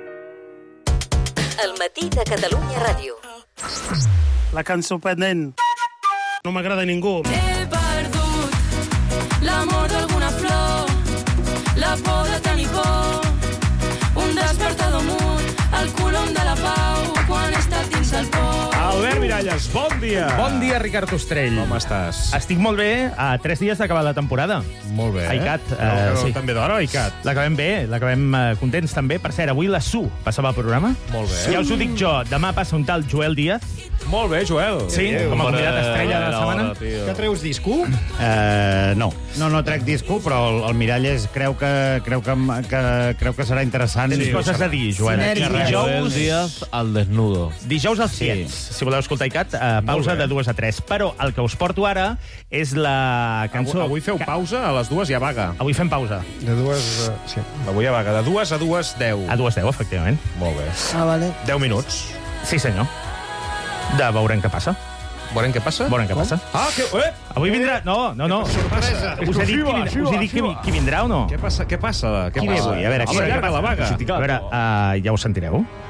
El matí de Catalunya Ràdio. La cançó pendent. No m'agrada a ningú. He perdut l'amor d'alguna flor, la por de tenir por, un despertador mut, el colom de la pau, quan he estat dins el por. Albert Miralles, bon dia. Bon dia, Ricard Ostrell. Com estàs? Estic molt bé, a tres dies d'acabar la temporada. Molt bé. Aicat. No, eh, no, sí. També d'hora, Aicat. L'acabem bé, l'acabem eh, contents també. Per cert, avui la Su passava al programa. Molt bé. Ja us ho dic jo, demà passa un tal Joel Díaz. Molt bé, Joel. Sí, com a convidat estrella de la setmana. Que treus disco? Uh, no. No, no trec disco, però el, el Miralles creu que, creu que, que, creu que serà interessant. Tens coses a dir, Joel. Joel Díaz al desnudo. Dijous als set, si voleu escoltar Icat, uh, pausa de dues a tres. Però el que us porto ara és la cançó... Avui, avui feu pausa, a les dues hi ha vaga. Avui fem pausa. De dues... Uh, sí. Avui hi ha vaga. De dues a dues, deu. A dues deu, efectivament. Molt bé. Ah, vale. Deu minuts. Sí, senyor. De veurem què passa. Veurem què passa? Veurem què passa. Ah, que... Eh! Avui vindrà... No, no, no. Sorpresa. Us he dit, qui, vindrà, us he dit qui, qui vindrà o no? Què passa? Què passa? Què Qui ve passa? avui? A veure, qui què passa? La vaga. A veure, uh, ja ho sentireu.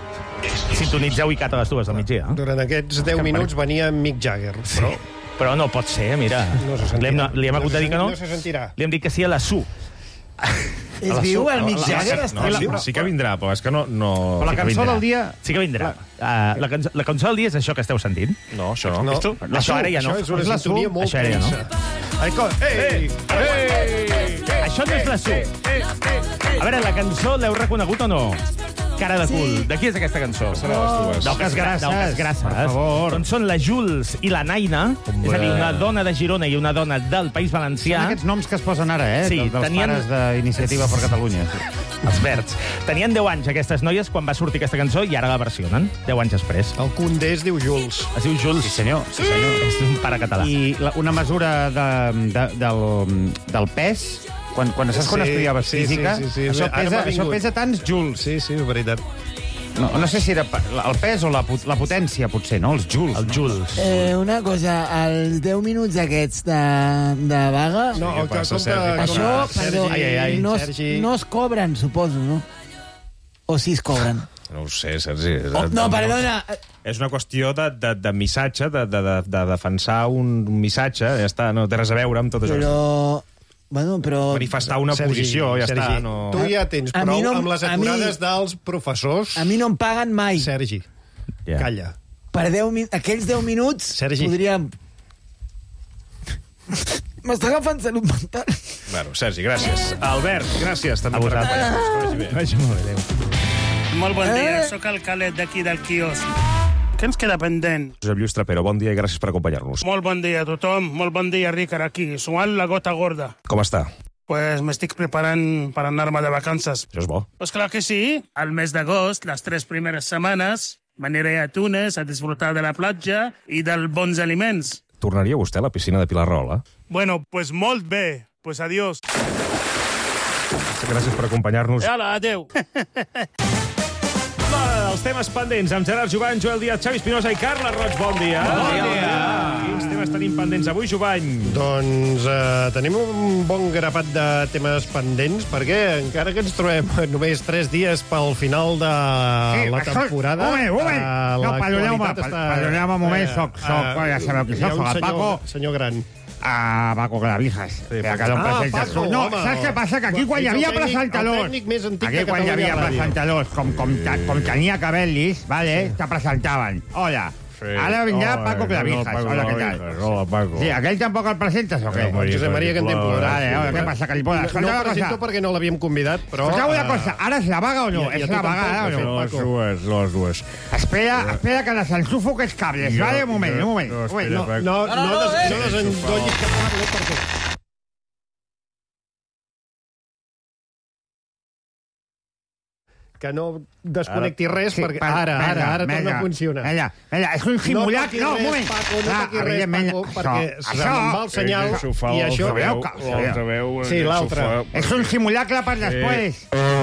Sintonitzeu I C A T a les dues del migdia. Durant aquests deu minuts venia Mick Jagger, però... Però no pot ser, mira. No se sentirà. Li hem, li hem hagut de dir que no. No se sentirà. Li hem dit que sí a la Su. És viu, el Mick Jagger? No, sí, sí que vindrà, però és que no... no... Però la sí cançó vindrà. del dia sí que vindrà. Uh, la, cançó, la cançó del dia és això que esteu sentint? No, això no. no. La Això ara ja no. Això és una sintonia molt Això ara ja no. Ei! Ei! Això no és la Su. A veure, la cançó l'heu reconegut o no? Cara de cul. De qui és aquesta cançó? Serà les dues. D'Oques Grasses. D'Oques Grasses. Per favor. Doncs són la Jules i la Naina, és a dir, una dona de Girona i una dona del País Valencià. Són aquests noms que es posen ara, eh? Sí, dels tenien... pares d'Iniciativa per Catalunya. Sí. Els verds. Tenien deu anys, aquestes noies, quan va sortir aquesta cançó, i ara la versionen, deu anys després. El Condé es diu Jules. Es diu Jules. Sí, senyor. Sí, senyor. És un pare català. I la, una mesura de, de, del, del pes... Quan, quan saps quan Sí, estudiaves sí, física, sí, sí, sí. Això, Ara pesa, m'ha això vingut. pesa tants joules. Sí, sí, és veritat. No, no sé si era pa- el pes o la, pot- la potència, potser, no? Els joules. Els Jules. Eh, una cosa, els deu minuts aquests de, de vaga... No, el que passa, compta... Sergi? Això, Sergi, perdó, ai, ai, ai, no, es, Sergi. no es cobren, suposo, no? O sí es cobren? No ho sé, Sergi. Oh, no, perdona. És una qüestió de, de, de missatge, de, de, de, de defensar un missatge, ja està, no té res a veure amb tot això. Però... Bueno, però... Manifestar una Sergi, posició, ja Sergi, està. No... Tu ja tens A prou mi no- amb les a mi- aturades dels professors. A mi no em paguen mai. Sergi, Ja. calla. Per deu min... aquells deu minuts Sergi. podríem... M'està agafant salut mental. Bueno, Sergi, gràcies. Albert, gràcies també A per vosaltres. acompanyar-nos. Que vagi bé. Vagi molt bé, adéu. Molt bon dia, Eh? sóc el Calet d'aquí del quiosc. Què ens queda pendent? Josep Lluís Trapero, bon dia i gràcies per acompanyar-nos. Molt bon dia a tothom, molt bon dia, Ricard, aquí, suant la gota gorda. Com està? Pues m'estic preparant per anar-me de vacances. Això és bo. Pues clar que sí, al mes d'agost, les tres primeres setmanes, m'aniré a Tunes a disfrutar de la platja i dels bons aliments. Tornaria vostè a la piscina de Pilarrola? Bueno, pues molt bé, pues adiós. Gràcies per acompanyar-nos. Hola, adeu. L'hora dels temes pendents amb Gerard Jovany, Joel Díaz, Xavi Espinosa i Carla Roig. Bon dia. Bon dia. Quins temes tenim pendents avui, Jovany? Doncs eh, tenim un bon grapat de temes pendents, perquè encara que ens trobem només tres dies pel final de Sí, la escolta, temporada... un moment, un moment. eh, No, perdoneu-me, l'actualitat està- perdoneu-me un moment, eh, soc- soc- eh, ja sabeu qui hi ha soc, un soc el senyor- Paco. Senyor gran. a Paco Clavijas. Sí, que no Ah, presentes Paco, tu. No, home. saps què passa? Que aquí quan hi Ets el havia tècnic- presentadors... el tècnic més antic aquí de quan hi Catalunya havia Ràdio. presentadors, com, com, com tenia Cabellis, vale, te presentaven. Hola. Sí. Ara vindrà Hola, Paco Clavijas. Paco Hola, què Clavijas. tal? Hola, Paco. Sí, aquell tampoc el presentes o què? Hola, Josep Maria Cantemplora. Vale, hola, què passa, que li posa? No, Escolta no una el presento cosa. perquè no l'havíem convidat, però... Escolta una eh, cosa, ara és la vaga o no? i a- i a És tu la vaga, tampoc, ara o de fet, no? Paco. dues, les dues. Espera, espera que desenxufo aquests cables, Jo- vale? Un moment, jo- un moment. no, un moment. espera, No, Paco. No, no, no, no, des, eh. no desendollis que parlo per tu. Que no desconnecti res, sí, perquè per- ara, vinga, ara, ara torna vinga, a funcionar. Vinga, vinga, és un simulacre... No No, toquis un moment. res, Paco, no Clar, toquis res, evidentment, Paco, això- perquè se això- me'n va el senyal i això... Sabeu que- sabeu. Sí, l'altre. És un simulacre per després.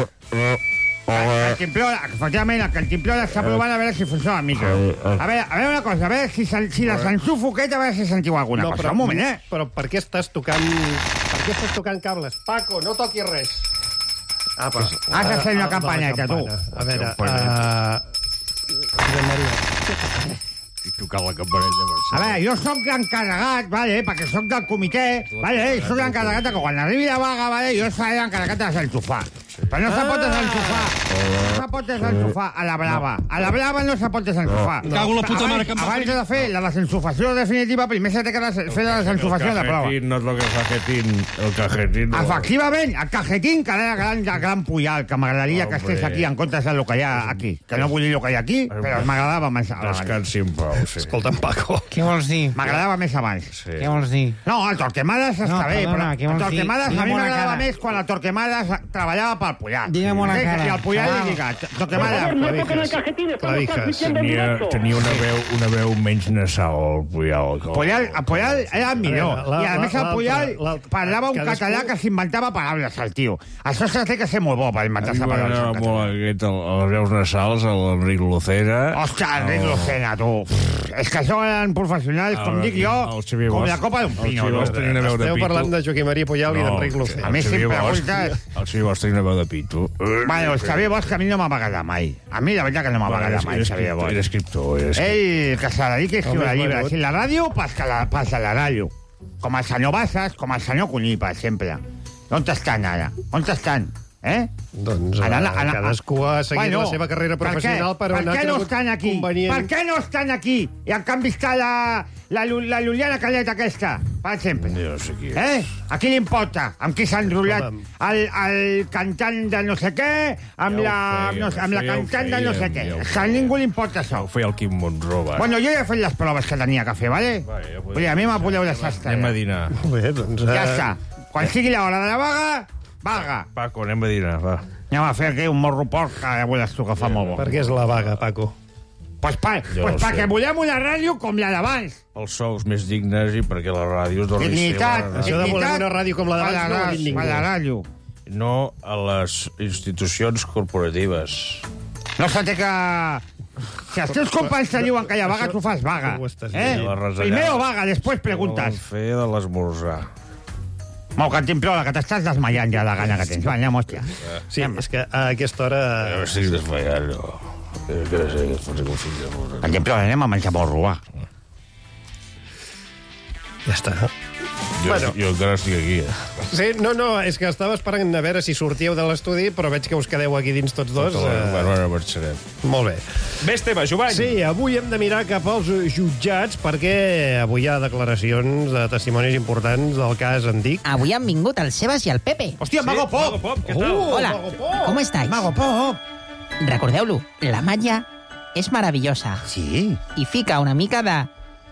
El Cantimplora, efectivament, el Cantimplora està provant a veure si funciona el micro. A veure, a veure una cosa, a veure si, si la s'enxufo aquest, a veure si sentiu alguna cosa. Un moment, eh? Però per què estàs tocant... Per què estàs tocant cables? Paco, no toquis res. Apa. Has de fer una Ah, campanyeta, la tu. campana. A veure... Uh... Josep Maria. Tocant la campanella. A veure, jo sóc l'encarregat, vale, perquè sóc del comitè, vale, sóc l'encarregat que quan arribi la vaga, vale, jo seré l'encarregat de desenxufar. Però no se pot desenxufar. No se pot desenxufar a la brava. A la brava no se pot desenxufar. No. Cago en la puta mare que em va Abans de fer la desenxufació definitiva, primer s'ha de fer la desenxufació de prova. No és el que cajetín. El cajetín... No. Efectivament, el cajetín, que era gran, gran puyal, que m'agradaria que estés aquí en comptes del que hi ha aquí. Que no vull dir el que hi ha aquí, però m'agradava més abans. Descansi en pau, sí. Escolta'm, Paco. Què vols dir? M'agradava més abans. Sí. Què vols dir? No, el Torquemades està No, bé, perdona, però què el vols dir? Torquemades a mi Digue'm una m'agradava cara. més quan el Torquemades treballava pel Puyal. Digue'm una Entenc? cara. I el Puyal Ah. li diga, Torquemades... Clavijas. Tenia, tenia una, veu, una veu menys nasal, el Puyal. Puyal, el Puyal era millor. La- I a la- més el l'altre- Puyal l'altre- parlava un cadascú- català que s'inventava paraules, el tio. Això s'ha de ser molt bo per inventar-se paraules en català. molt aquest, el, les veus nasals, l'Enric Lucena... Hòstia, Enric Lucena, tu. Pff, És que això eren professionals, com dic jo, el Xavi com Bosch- la copa d'un el pino. Xavi Bosch tu. tenia una veu de Esteu pito. parlant de Joaquim Maria Puyal i d'Enric Lucena. A mi, si em preguntes... El Xavi Bosch tenia una de pito. Bueno, Xavier Bosch a mi no m'ha pagat mai. A mi la veritat que no m'ha pagat mai, Xavier Bosch. Era escriptor, era escriptor. Ell, que se dediqui a escriure llibres. Si la ràdio, passa la, passa la ràdio. Com el senyor Bassas, com el senyor Cuní, per exemple. On estan ara? On estan? Eh? Doncs uh, cadascú ha seguit bueno, la seva carrera professional per, per, per què no estan aquí? Convenient. Per què no estan aquí? I en canvi està la, la, la Lluliana Calet aquesta, per exemple. Jo no sé qui és. Eh? A qui li importa? Amb qui s'ha enrotllat el, el cantant de no sé què, amb ja la, feia, no, amb la cantant de no sé què. Ja a ningú li importa això. Ho feia el Quim Monzó, va. Bueno, jo ja he fet les proves que tenia que fer, vale? Vale, ja Vull dir, a mi me podeu deixar estar. Anem a dinar. Bé, doncs... Ja està. Quan sigui l'hora de la vaga, vaga. Paco, anem a dinar, va. Anem a fer aquí un morro porc que ja veuràs tu que fa molt bo. Per què és la vaga, Paco? Pues, pa, pues perquè volem una ràdio com la d'abans. Els sous més dignes i perquè la ràdio es doni dignitat, seva... Això de volem una ràdio com la d'abans no ho ha dit ningú. La ràdio. No a les institucions corporatives. No se té que... Si els teus companys te diuen que hi ha vaga, tu fas vaga. Eh? Primero vaga, després preguntes. Ho fer de l'esmorzar. Mau, Cantimplora, que t'estàs desmaiant ja de gana que tens. Va, anem, hòstia. Sí, és que a aquesta hora... No estic desmaiant, no. Que no sé què es pot ser com fill de puta. Cantimplora, anem a menjar morro, va. Ja està. Jo, bueno. jo encara estic aquí, eh? Sí, no, no, és que estava esperant a veure si sortíeu de l'estudi, però veig que us quedeu aquí dins tots dos. Tot, uh... Bueno, ara marxarem. Molt bé. Bé, Esteve, Jovany. Sí, avui hem de mirar cap als jutjats, perquè avui hi ha declaracions de testimonis importants del cas Antic. Avui han vingut el Sebas i el Pepe. Hòstia, sí, Mago Pop! Mago Pop, què tal? Uh, Hola, Mago Pop. ¿cómo estáis? Mago Pop! Recordeu-lo, la malla és meravellosa. Sí? I fica una mica de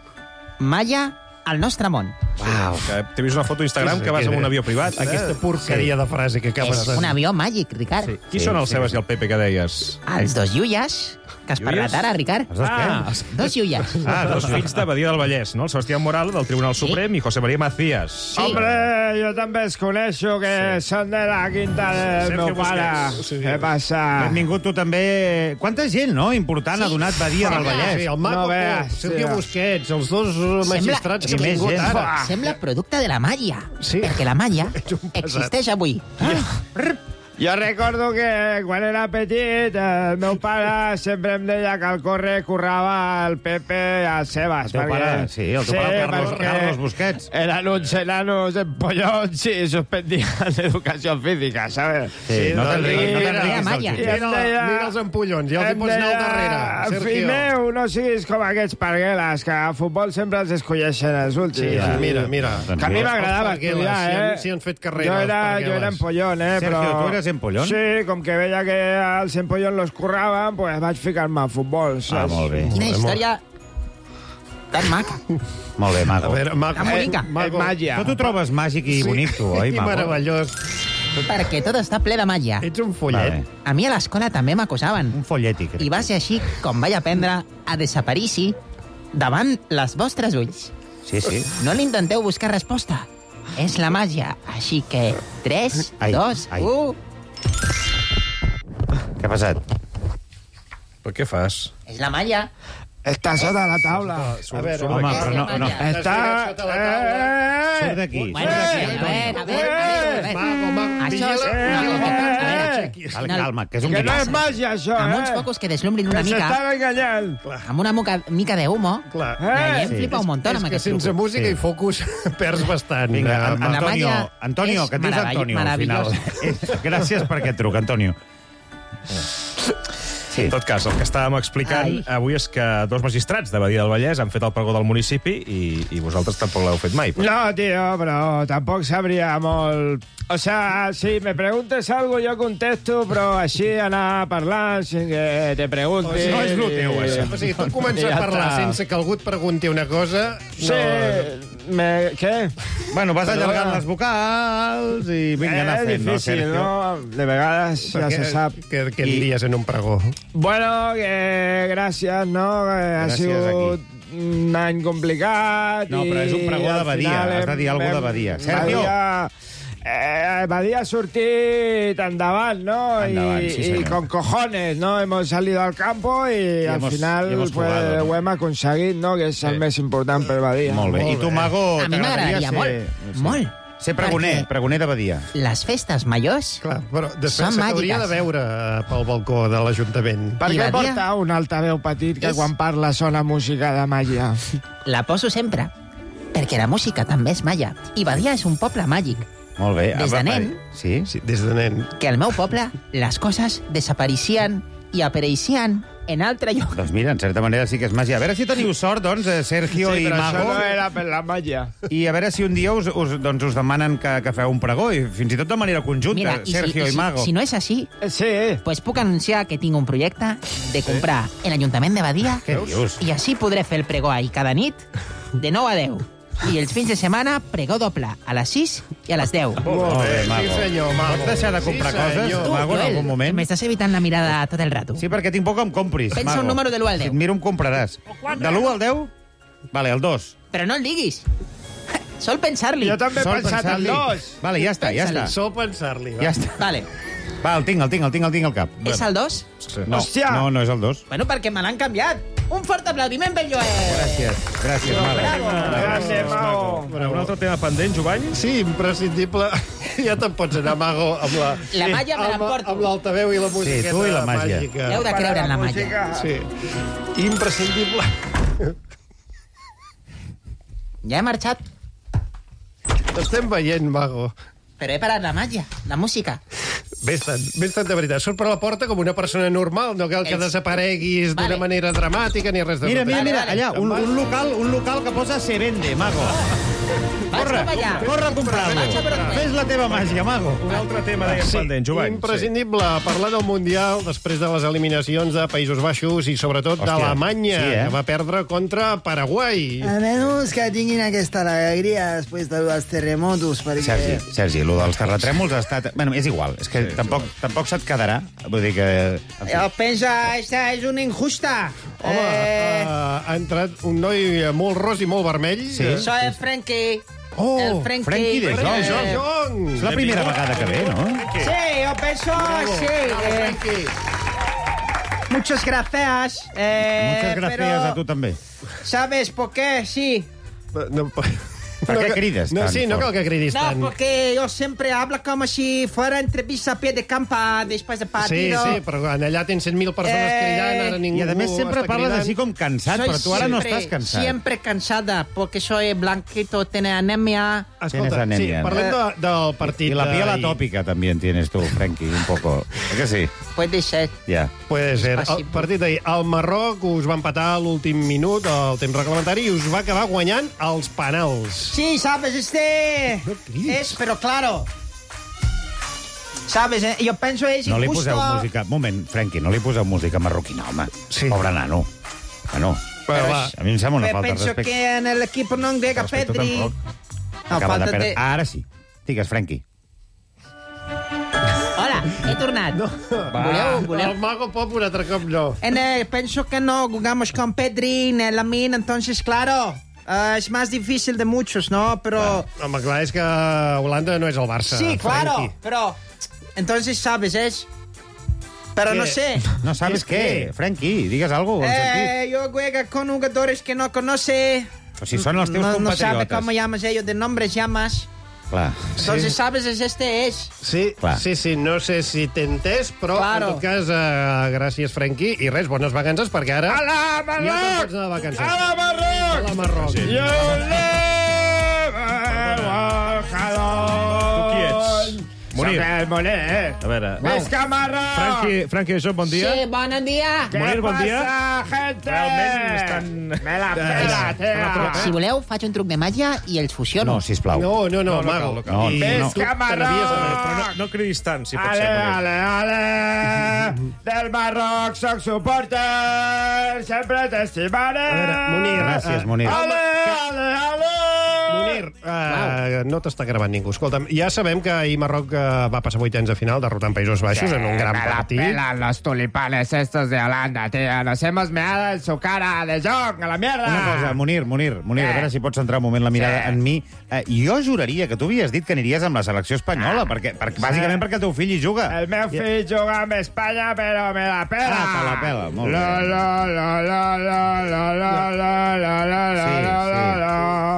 malla al nostre món. Wow. T'he vist una foto a Instagram sí, sí, que vas amb un avió privat. Eh? Aquesta porqueria sí. de frase que acabes de... És un avió màgic, Ricard. Sí. Qui sí, són els sí, Sebas sí. i el Pepe que deies? Els dos iulles que has parlat ara, Ricard. Els dos ah, què? Dos iulles. Ah, dos fills de Badia del Vallès, no? El Sebastián Moral, del Tribunal sí? Suprem, i José María Macías. Sí. Hombre, jo també els coneixo, que sí. són de la quinta del meu pare. Sí. Què passa? Benvingut tu també. Quanta gent, no? Important sí. ha donat Badia del Vallès. Sí, el Mago, no Sergio sí. Busquets, els dos magistrats que han vingut ara. Sembla producte de la malla. Sí. Perquè la malla existeix avui. Ah. Jo recordo que quan era petit el meu pare sempre em deia que al corre currava el Pepe i el Sebas. El teu perquè... pare, sí, el teu sí, pare Carlos, Carlos Busquets. Eren uns enanos empollons i suspendien l'educació física, ¿sabes? Sí, no te'n riguis, no te'n riguis. Mira, mira els empollons, ja els hi pots anar al darrere. Fill meu, no siguis com aquests pargueles, que a futbol sempre els escolleixen els últims. Sí, sí, mira, mira. Que a mi m'agradava estudiar, eh? Si han fet carrera, jo era, jo era empollon, eh? Sergio, però... tu eres empollón? Sí, com que veia que els empollons los curraven, pues vaig ficar-me a futbol, saps? Ah, molt bé. Quina història tan maca. Molt bé, Mago. A veure, Mago. Tan bonica. Eh, Mago. Màgia. Tu t'ho trobes màgic i sí. bonic, tu, oi, Mago? I meravellós. Perquè tot està ple de màgia. Ets un follet. Vale. A mi a l'escola també m'acusaven. Un folleti, crec. I va ser així com vaig aprendre a desaparèixer davant les vostres ulls. Sí, sí. No l'intenteu buscar resposta. És la màgia. Així que tres, dos, u... Què ha passat? Per què fas? És la malla. Està sota la taula. A veure, home, però no, no. Està... Surt d'aquí. Bueno, sí, a veure, a veure, a veure. Mago, Mago, això és... No, que, a veure, Vale, calma, que és un que no és màgia, això, eh? amb uns focus que deslumbrin una mica, s'estava enganyant. amb una moca, mica de humo, Clar. la gent Sí. flipa un muntó amb És que aquest sense truco. música i focus perds bastant. Vinga, Eh, An- la Antonio, malla Antonio, és que et dius meravell- Antonio, al final. meravellosa. Gràcies per aquest truc, Antonio. Sí. En tot cas, el que estàvem explicant Ai. avui és que dos magistrats de Badia del Vallès han fet el pregó del municipi i, i vosaltres tampoc l'heu fet mai. Però... No, tío, pero tampoc sabria molt... O sea, si me preguntes algo, jo contesto, però així anar parlant sin que te pregunti... O sigui, no és lo teu, això. O sigui, tu comences ja a parlar està. sense que algú et pregunti una cosa... Sí, no... me... què? Bueno, vas Però, allargant les vocals i vinga, anar fent, no, difícil, Sergio? no? De vegades ja Perquè, se sap. Què, què diries en un pregó? Bueno, que gràcies, no? Que ha Gràcies sigut aquí. un any complicat. No, però és un pregó i al de Badia, final has de dir hem- alguna de Badia. Sergio! Badia, eh, Badia ha sortit endavant, ¿no? Endavant, y, sí, y senyor. con cojones, ¿no? Hemos salido al campo y, I al hemos- final i hemos pues, jugado, ho hem aconseguit, no? Que és el Sí. més important per Badia. Molt bé. I tu, Mago, A mi m'agradaria molt, molt, Ser pregoner, pregoner de Badia. Les festes majors Clar, però després són se t'hauria màgiques. de veure eh, pel balcó de l'Ajuntament. Per I què Badia? porta un altaveu petit que És- quan parla sona música de màgia? La poso sempre, perquè la música també és malla. I Badia és un poble màgic, Molt bé. Des de Apa, nen. Sí? Sí, des de nen. que al meu poble les coses desapareixien i apareixien en altre lloc. Doncs mira, en certa manera sí que és màgia. A veure si teniu sort, doncs, eh, Sergio Sí, i però Mago. això no era per la màgia. I a veure si un dia us, us, doncs, us demanen que, que feu un pregó, i fins i tot de manera conjunta, Mira, i Sergio si, i, Mago. Si, si no és així, Sí. pues puc anunciar que tinc un projecte de comprar en l'Ajuntament de Badia Què dius? i així podré fer el pregó ahir cada nit de nou a deu. I els fins de setmana, pregó doble, a les sis i a les deu. Molt bé, Mago. Sí, senyor, Mago. Pots deixar de comprar Sí, coses, senyor. Mago, en algun moment? M'estàs evitant la mirada tot el rato. Sí, perquè tinc por que em compris, Pensa Mago. un número de l'u al Si deu. et miro, em compraràs. De l'u al deu? Vale, el dos. Però no el diguis. Sol pensar-li. Jo també he Sol pensat en pensar-li. dos. Vale, ja està, ja està. Sol pensar-li. va. Ja està. Vale. Va, el tinc, el tinc, el tinc, el tinc al cap. És el dos? No, Hòstia! no, no és el dos. Bueno, perquè me l'han canviat. Un fort aplaudiment pel Joel. Gràcies, gràcies, Mago. Gràcies, Mago. Un altre tema pendent, Jovany? Sí, imprescindible. Ja te'n pots anar, Mago, amb la... La màgia me amb- l'emporto. Amb l'altaveu i la música. tu i la màgia. Heu de creure en la màgia. Sí. Imprescindible. Ja he marxat, T'estem veient, Mago. però he parat la màgia, la música. Vés-te'n, vés-te'n de veritat. Surt per la porta com una persona normal, no cal que Els- desapareguis Vale. d'una manera dramàtica ni res de Mira, tot mira, això. mira, Vale, allà, un, un local, un local que posa se vende, Mago. Vaig Corre, cap allà. corre a comprar-lo. Vaig a per on Fes la teva màgia, Mago. Un altre tema, dèiem, pendent, Jovany. Imprescindible parlar del Mundial després de les eliminacions de Països Baixos i sobretot Hòstia, d'Alemanya, sí, eh? que va perdre contra Paraguai. A menys que tinguin aquesta alegria després dels terremotos, perquè... Sergi, Sergi, lo dels terratrèmols ha estat... Bueno, és igual, és que tampoc, tampoc se't quedarà. Vull dir que... En fi. Jo penso, esta és una injusta. Home, Eh, uh, ha entrat un noi molt ros i molt vermell. Sí. soy el Frenkie. Oh, el Frenkie. Frenkie de Frenkie Jong. de Jong. És la primera vegada que ve, no? Sí, yo pienso, sí. eh, muchas gracias. Eh, Muchas gracias pero, a tu també. ¿Sabes por qué? Sí. No, Per què crides no, tant Sí, no fort? cal que cridis No, tant. porque yo siempre hablo como si fuera entrevista a pie de campa después del Sí, partido. sí, però en allà tens cent mil persones Eh, cridant, ara ningú I a més sempre està parles cridant. així com cansat, Soy però tu ara no siempre, estàs cansat. Siempre cansada, porque soy blanquito, tiene anemia. Tienes Escolta, anemia, sí, no? parlem de, del partit Y la piel d'ahir. atópica también tienes tú, Frankie, un poco. ¿Es que sí? Puede ser. Ja. Puede ser. El Possible. partit d'ahir. El Marroc us va empatar a l'últim minut, al temps reglamentari, i us va acabar guanyant els penals. Sí, sabes, este... es, pero claro... Sabes, eh? yo pienso es No li injusto... poseu música... Moment, Frankie, no li poseu música marroquina, home. Sí. Pobre nano. Bueno, Però va. a mi em sembla una Pe- falta de Penso respecte. que en el equipo no agrega Respecte Pedri... tampoc. No, Acaba de falta perdre. de... Ara sí. Digues, Frankie. Hola, he tornat. No. Voleu, voleu? El Mago Pop un altre cop no. En, eh, pienso que no jugamos con Pedri ni Lamine, entonces, claro... eh, es más difícil de muchos, ¿no? Pero... Home, clar, és que Holanda no és el Barça. sí, claro, Frankie. pero... Entonces, ¿sabes? Es... Pero no ¿Qué? sé. No sabes qué, Frankie, digues algo. Eh, yo juego con jugadores que no conoce. O si son los teus no, no compatriotes. sabe cómo llamas ellos, de nombres llamas. Clar. Entonces, ¿sabes? Es este es. Sí, sí, sí, no sé si t'he entès, però Claro. en tot cas, uh, gràcies, Franqui, i res, bones vacances, perquè ara... Hola, Ja te'n Marroc! pots anar de vacances. Hola, Marroc! Hola, Marroc! Sí. Jo Tu qui ets? Munir. Soc el Moner. A veure... Visca Marroc! Franqui, Franqui, això, bon dia. Sí, bon dia. Munir, bon dia. passa, gente? Realment estan... Me la pela, tea. Si voleu, faig un truc de màgia i els fusiono. No, sisplau. No, no, no, No, no Mago. cal, no cal. I No, tu Visca te n'havies de- Marroc! Però no, no cridis tant, si pot Ale, ser, Munir. ale, ale! Del Marroc soc supporter, sempre t'estimaré. A veure, Munir... Gràcies, Munir. Ale, ale, ale! Munir, uh, no t'està gravant ningú. Escolta'm, ja sabem que ahir Marroc uh, va passar vuitens de final derrotant Països Baixos en un gran Me la partit. pelan los tulipanes estos de Holanda, tío. Nos hemos meado en su cara de Jong, a la mierda. Una cosa, Munir, Munir, Munir, a Eh. veure si pots centrar un moment la mirada Sí. en mi. Eh, jo juraria que tu havies dit que aniries amb la selecció espanyola, perquè, perquè bàsicament perquè el teu fill hi juga. El meu fill juga amb Espanya, però me la pela. Ah, te la pela, molt bé. La, la, la, la, la, la, la, la, la, la, Sí, la, la, sí, la.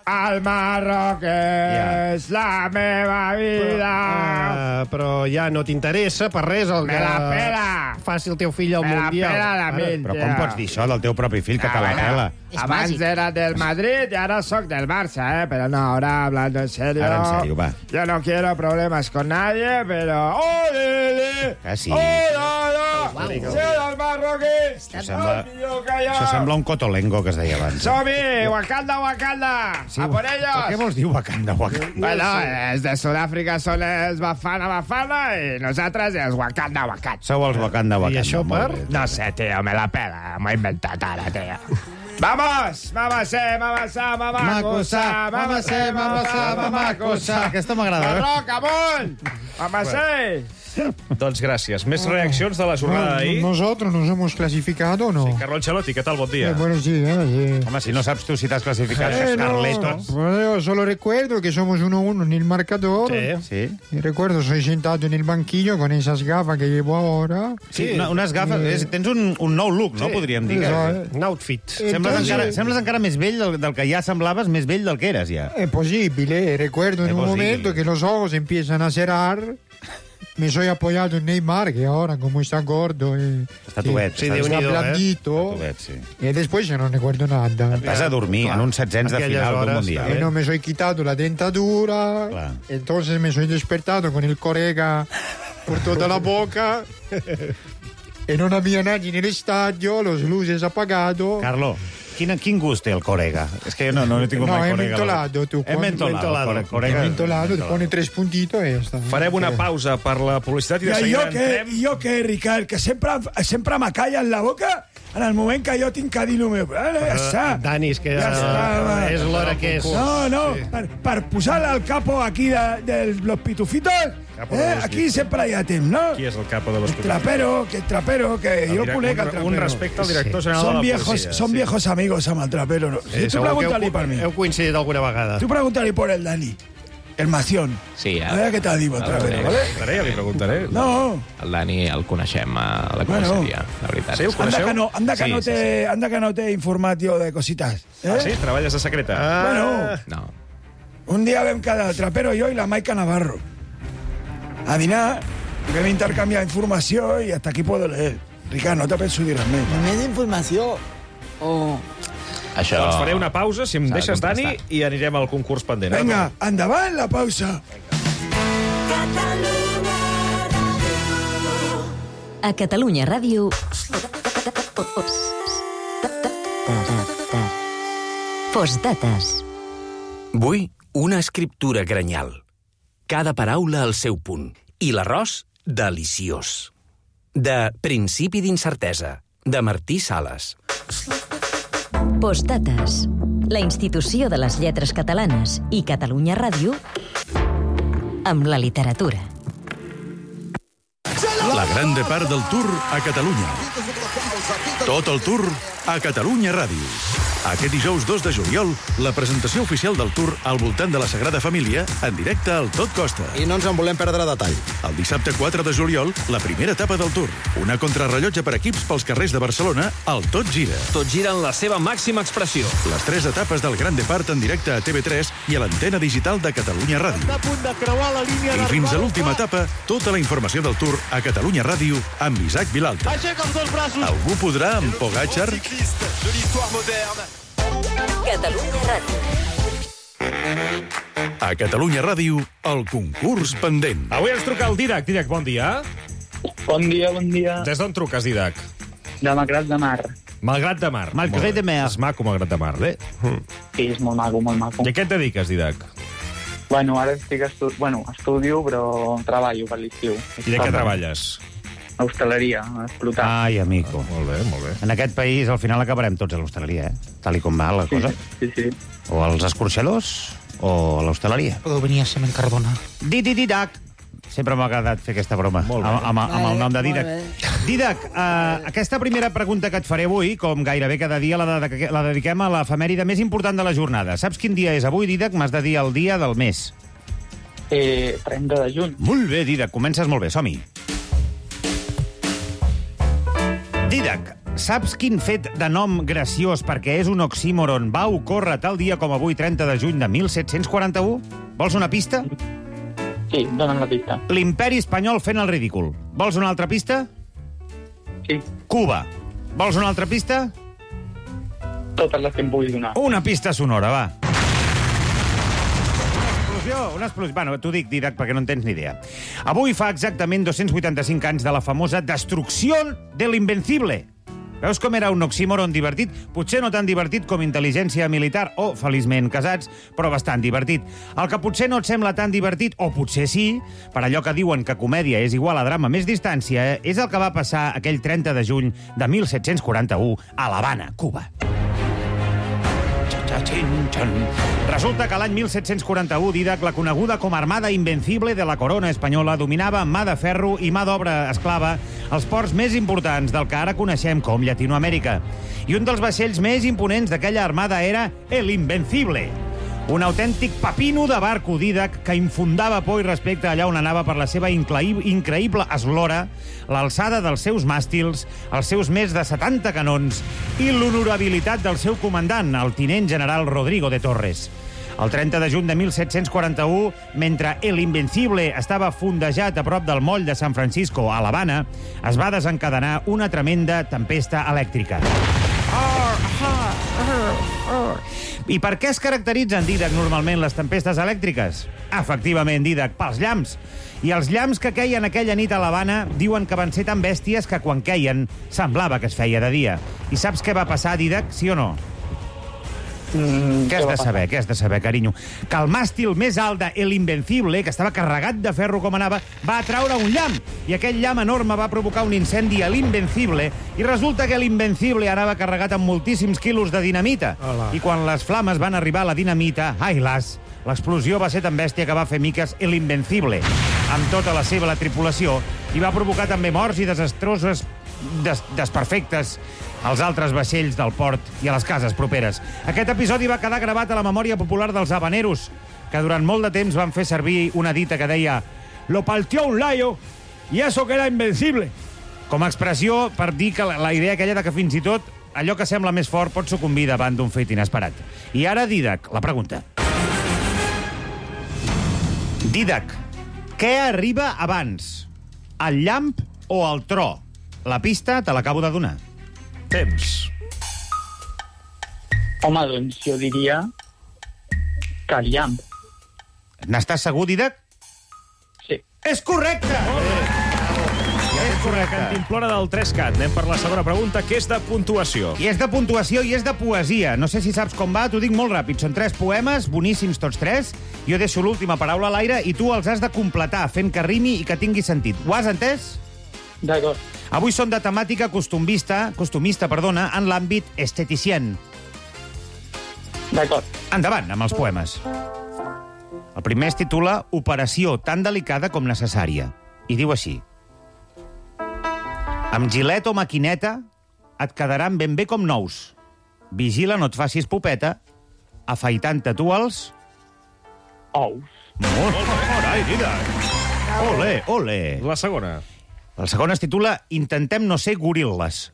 El Marroc és la meva vida. Uh, però ja no t'interessa per res el Me que la pela. faci el teu fill al Me la Mundial. pela la ment, Però com pots dir això del teu propi fill, que te la pela? Abans era del Madrid y ahora soy del Barça, ¿eh? Pero no, ahora hablando en serio. Ahora en serio, va. Yo no quiero problemas con nadie, pero... ¡Ole! Ah, sí. ¡Hola, hola! ¡Sí, del Marroquí! Això sembla, això sembla un cotolengo que es deia abans. ¡Som-hi! ¡Wakanda, Wakanda! Sí, ¡A por ellos! ¿Por qué vos diu Wakanda, Wakanda? Bueno, els de Sud-àfrica són els Bafana, Bafana i nosaltres els Wakanda, Wakanda. Sou els Wakanda, Wakanda. I això per? No sé, tio, me la pela. M'ho he inventat ara, tio. Vamos! Mamacé, mamacá, mamacosa, mamacé, mamacá, mamacosa. Aquesta m'agrada. Marroc, amunt! Mamacé! Doncs gràcies. Més reaccions de la jornada d'ahir? Nosotros nos hemos clasificado, ¿no? Sí, Carlo Ancelotti, què tal? Bon dia. Eh, bueno, sí, eh, sí. Home, si no saps tu si t'has classificat, Eh, no, Carletos. bueno, yo solo recuerdo que somos uno uno en el marcador. Sí. Sí. Y recuerdo, soy sentado en el banquillo con esas gafas que llevo ahora. Sí, una, unes gafes... És, tens un, un nou look, no? Sí. Podríem dir. Exacte. Un outfit. Sembles Entonces- encara, sembles encara més vell del, del que ja semblaves, més vell del que eres, ja. Es posible, recuerdo en Es un posible. momento que los ojos empiezan a cerrar. Me soy apoyado en Neymar, que ahora, como está gordo, eh, Està tubet. sí, està- está Déu-n'hi-do, eh? blandito. Està tubet, sí. Y después ya no recuerdo nada. Vas a dormir en uns setzents de Aquelles final d'un hores, Mundial. Eh, no me soy quitado la dentadura. Clar. Entonces me soy despertado con el corega por toda la boca. Y no había nadie en el estadio, los luces apagados. Carlo, quin, quin gust té el corega? És que jo no, no he tingut No, mai he corega. mentolado, tú. He mentolado. He Corega. mentolado, te pone tres puntitos y ya está. Farem una pausa per la publicitat i de I seguida jo què, entrem... i jo què, Ricard? Que sempre, sempre m'acallen la boca en el moment que jo tinc que dir el meu. Ara, ja està. Dani, és que Ja eh, està, és l'hora que és. No, no, per, per posar el capo aquí de, de los pitufitos, Capo de eh, los aquí sempre hi ha temps, no? Qui és el capo de los El trapero, que el trapero, que El jo direc- conec el un- trapero. un respecte al director general Són de la viejos, policia, Són sí. viejos amigos amb el trapero. No? Sí, tu segur que pregunta-li heu, per mi. heu coincidit alguna vegada. Tu pregunta-li por el Dani, el Mación. Sí, A veure què t'ha dit el trapero, vale? Preguntaré, ja li preguntaré. No. El Dani el coneixem a la Bueno. comissaria, la veritat. Sí, anda que no, anda que Sí, no sí, te, anda que no t'he informat jo de cositas. Eh? Ah, sí? Treballes de secreta? Ah. Bueno, No. un dia vam quedar el trapero, jo i la Maica Navarro a dinar i vam intercanviar informació i hasta aquí puedo leer. Ricard, no te penso dir res més. Només d'informació. Oh. Això... Doncs faré una pausa, si em S'ha de deixes, Dani, contrastar. i anirem al concurs pendent. Vinga, endavant la pausa. A Catalunya Ràdio... Postdates. Vull una escriptura granyal. Cada paraula al seu punt. I l'arròs, deliciós. De Principi d'incertesa, de Martí Sales. Postdates. La institució de les lletres catalanes i Catalunya Ràdio amb la literatura. La gran depart del Tour a Catalunya. Tot el Tour a Catalunya Ràdio. Aquest dijous dos de juliol, la presentació oficial del Tour al voltant de la Sagrada Família, en directe al Tot Costa. I no ens en volem perdre detall. El dissabte quatre de juliol, la primera etapa del Tour. Una contrarrellotge per equips pels carrers de Barcelona, al Tot Gira. Tot gira en la seva màxima expressió. Les tres etapes del Gran Depart en directe a T V tres i a l'antena digital de Catalunya Ràdio. A punt de creuar la línia I fins a l'última etapa, tota la informació del Tour a Catalunya Ràdio amb Isaac Vilalta. Aixeca els dos braços. Algú podrà amb Pogacar? De l'histoire moderne. Catalunya Ràdio. A Catalunya Ràdio, el concurs pendent. Avui ens truca el Didac. Didac, bon dia. Bon dia, bon dia. Des d'on truques, Didac? De Malgrat de Mar. Malgrat de Mar. Malgrat de Mar. És maco, Malgrat de Mar. Bé. Sí, és molt maco, molt maco. I a què et dediques, Didac? Bueno, ara estic estu... bueno, estudio, però treballo per l'estiu. I de què treballes? Hostaleria, a explotar. Ai, amico. Ah, molt bé, molt bé. En aquest país, al final, acabarem tots a l'hostaleria, eh? Tal i com va la Sí, cosa. sí, sí. O als escorxadors o a l'hostaleria. Podeu venir a Cement Cardona. Didac. Sempre m'ha agradat fer aquesta broma amb, amb, amb el nom de Didac. Didac, uh, aquesta primera pregunta que et faré avui, com gairebé cada dia, la, de, la dediquem a l'efemèride més important de la jornada. Saps quin dia és avui, Didac? M'has de dir el dia del mes. Eh, trenta de juny. Molt bé, Didac, comences molt bé, som-hi. Didac, Saps quin fet de nom graciós, perquè és un oxímoron, va ocórrer tal dia com avui, trenta de juny de mil set-cents quaranta-u? Vols una pista? Sí, dona'm la pista. L'imperi espanyol fent el ridícul. Vols una altra pista? Sí. Cuba. Vols una altra pista? Totes les que em puguis donar. Una pista sonora, va. Una explosió. Bueno, t'ho dic, Didac, perquè no en tens ni idea. Avui fa exactament dos-cents vuitanta-cinc anys de la famosa destrucció de l'Invencible. Veus com era un oxímoron divertit? Potser no tan divertit com intel·ligència militar o, feliçment, casats, però bastant divertit. El que potser no et sembla tan divertit, o potser sí, per allò que diuen que comèdia és igual a drama més distància, és el que va passar aquell trenta de juny de mil set-cents quaranta-u a l'Havana, Cuba. Resulta que l'any mil set-cents quaranta-u, Didac, la coneguda com Armada Invencible de la Corona Espanyola, dominava mà de ferro i mà d'obra esclava els ports més importants del que ara coneixem com Llatinoamèrica. I un dels vaixells més imponents d'aquella armada era el Invencible. Un autèntic pepino de barco, Didac, que infundava por i respecte allà on anava per la seva increïble eslora, l'alçada dels seus màstils, els seus més de setanta canons i l'honorabilitat del seu comandant, el tinent general Rodrigo de Torres. El trenta de juny de mil set-cents quaranta-u, mentre el Invencible estava fondejat a prop del moll de San Francisco, a l'Havana, es va desencadenar una tremenda tempesta elèctrica. I per què es caracteritzen, Didac, normalment les tempestes elèctriques? Efectivament, Didac, pels llamps. I els llamps que queien aquella nit a l'Havana diuen que van ser tan bèsties que quan queien semblava que es feia de dia. I saps què va passar, Didac, sí o no? Mm, què has de saber, què has de saber, carinyo? Que el màstil més alt de El Invencible, que estava carregat de ferro com anava, va atraure un llamp, i aquell llamp enorme va provocar un incendi a l'Invencible, i resulta que l'Invencible anava carregat amb moltíssims quilos de dinamita. Hola. I quan les flames van arribar a la dinamita, ai las, l'explosió va ser tan bèstia que va fer miques l'Invencible, amb tota la seva la tripulació, i va provocar també morts i desastroses des desperfectes als altres vaixells del port i a les cases properes. Aquest episodi va quedar gravat a la memòria popular dels habaneros, que durant molt de temps van fer servir una dita que deia «Lo partió un layo y eso que era invencible», com a expressió per dir que la, la idea aquella de que fins i tot allò que sembla més fort pot sucumbir davant d'un fet inesperat. I ara, Didac, la pregunta. Didac, què arriba abans? El llamp o el tro? La pista te l'acabo de donar. Temps. Home, doncs jo diria que el llamp. N'estàs segur, Didac? Sí. És correcte! És correcte. Cantimplora del tres cat. Anem per la segona pregunta, que és de puntuació. I és de puntuació i és de poesia. No sé si saps com va, t'ho dic molt ràpid. Són tres poemes, boníssims tots tres. Jo deixo l'última paraula a l'aire i tu els has de completar fent que rimi i que tingui sentit. Ho has entès? D'acord. Avui són de temàtica costumista, costumista, perdona, en l'àmbit esteticient. D'acord. Endavant amb els poemes. El primer es titula Operació tan delicada com necessària. I diu així. Amb gilet o maquineta et quedaran ben bé com nous. Vigila, no et facis popeta, afaitant-te tu els... Ous. Molt bé, carai, Didac. Ole, ole. La segona. La segona es titula Intentem no ser goril·les.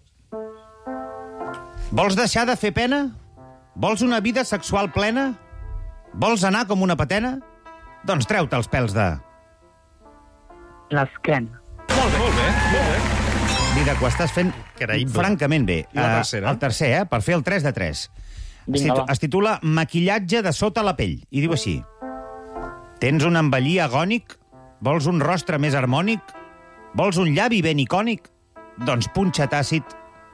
Vols deixar de fer pena? Vols una vida sexual plena? Vols anar com una patena? Doncs treu-te els pèls de... L'esquena. Molt bé, molt bé, molt bé. Didac, ho estàs fent Creïble. francament bé. I la tercera? Uh, el tercer, eh? Per fer el tres de tres. Vinga, es, titu va. es titula Maquillatge de sota la pell. I diu així. Tens un envellir agònic? Vols un rostre més harmònic? Vols un llavi ben icònic? Doncs punxa't àcid.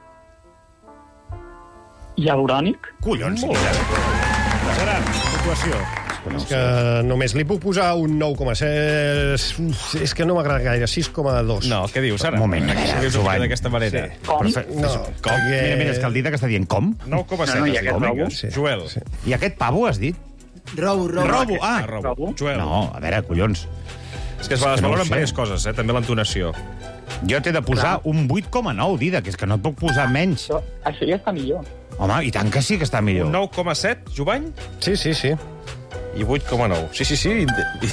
Hialurònic? Collons, Molt bé. Gerard, puntuació. És que només li puc posar un nou coma set... Uf, és que no m'agrada gaire, sis coma dos. No, què dius, ara? Un moment, a veure, Què dius Joan. d'aquesta manera? Sí. Com? No, Com? Mira, mira, és que el Didac està dient com? nou coma set. No, no, i aquest robo? Sí. Joel. Sí. I aquest pavo has dit? Robo, robo. Robo, ah. Ah, robo. Robo? Joel. No, a veure, collons. És que es És que no ho valoren sé. diverses coses, eh? També l'entonació. Jo t'he de posar un vuit coma nou, Didac, que és que no et puc posar menys. Això, això ja està millor. Home, i tant que sí que està millor. Un nou coma set, Jovany? Sí, sí, sí. I vuit coma nou. Sí, sí, sí. I,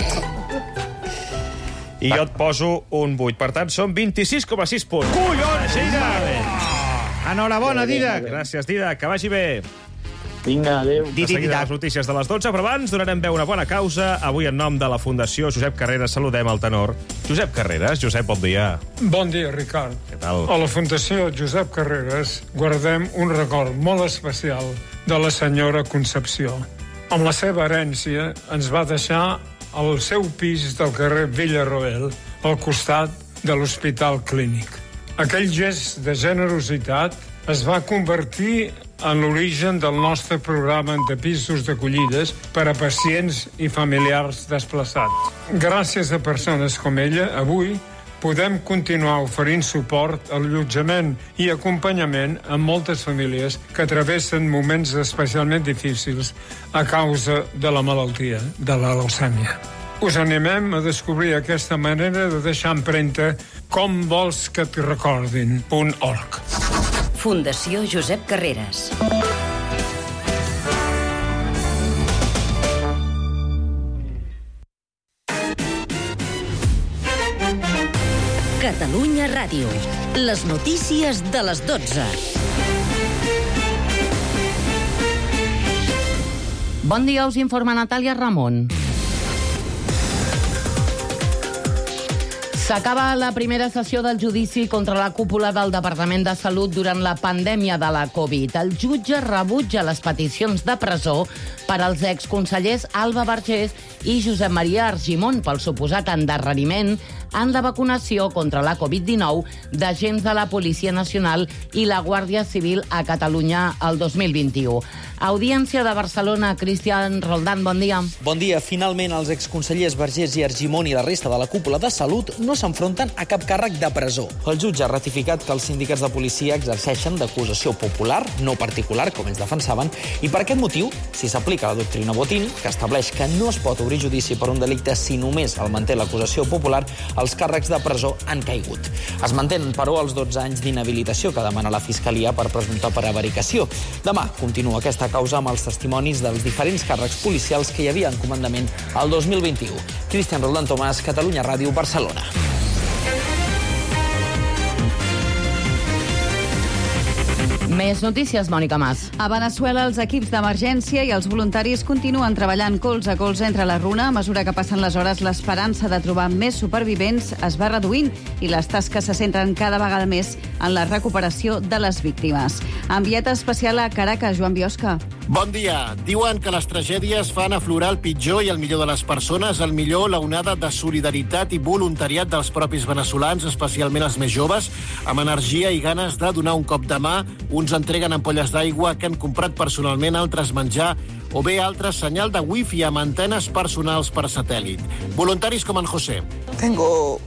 I jo et poso un vuit. Per tant, són vint-i-sis coma sis punts. Collons! Teixeira. Enhorabona, Didac. Gràcies, Didac. Que vagi bé. Vinga, adéu. De seguida les notícies de les dotze, però abans donarem veu a una bona causa. Avui, en nom de la Fundació Josep Carreras, saludem el tenor Josep Carreras. Josep, bon dia. Bon dia, Ricard. Què tal? A la Fundació Josep Carreras guardem un record molt especial de la senyora Concepció. Amb la seva herència ens va deixar el seu pis del carrer Villarroel, al costat de l'Hospital Clínic. Aquell gest de generositat es va convertir en l'origen del nostre programa de pisos d'acollides per a pacients i familiars desplaçats. Gràcies a persones com ella, avui podem continuar oferint suport, allotjament i acompanyament a moltes famílies que travessen moments especialment difícils a causa de la malaltia, de la leucèmia. Us animem a descobrir aquesta manera de deixar empremta com vols que t'hi recordin. punt org. Fundació Josep Carreras. Catalunya Ràdio. Les notícies de les dotze. Bon dia, us informa Natàlia Ramon. S'acaba la primera sessió del judici contra la cúpula del Departament de Salut durant la pandèmia de la Covid. El jutge rebutja les peticions de presó per als exconsellers Alba Vergés i Josep Maria Argimon pel suposat endarreriment en la vacunació contra la Covid dinou d'agents de la Policia Nacional i la Guàrdia Civil a Catalunya el dos mil vint-i-u. Audiència de Barcelona, Cristian Roldán, bon dia. Bon dia. Finalment, els exconsellers Vergés i Argimon i la resta de la cúpula de Salut no s'enfronten a cap càrrec de presó. El jutge ha ratificat que els sindicats de policia exerceixen d'acusació popular, no particular, com ells defensaven, i per aquest motiu, si s'aplica la doctrina Botín, que estableix que no es pot obrir judici per un delicte si només el manté l'acusació popular, els càrrecs de presó han caigut. Es mantenen, però, els dotze anys d'inhabilitació que demana la Fiscalia per presumpta prevaricació. Demà continua aquesta causa amb els testimonis dels diferents càrrecs policials que hi havia en comandament el dos mil vint-i-u. Cristian Roldán Tomàs, Catalunya Ràdio, Barcelona. Més notícies, Mònica Mas. A Veneçuela, els equips d'emergència i els voluntaris continuen treballant colze a colze entre la runa. A mesura que passen les hores, l'esperança de trobar més supervivents es va reduint i les tasques se centren cada vegada més en la recuperació de les víctimes. Enviat especial a Caracas, Joan Biosca. Bon dia. Diuen que les tragèdies fan aflorar el pitjor i el millor de les persones, el millor la onada de solidaritat i voluntariat dels propis veneçolans, especialment els més joves, amb energia i ganes de donar un cop de mà. Uns entreguen ampolles d'aigua que han comprat personalment, altres menjar, o bé altres senyal de wifi amb antenes personals per satèl·lit. Voluntaris com en José. Tengo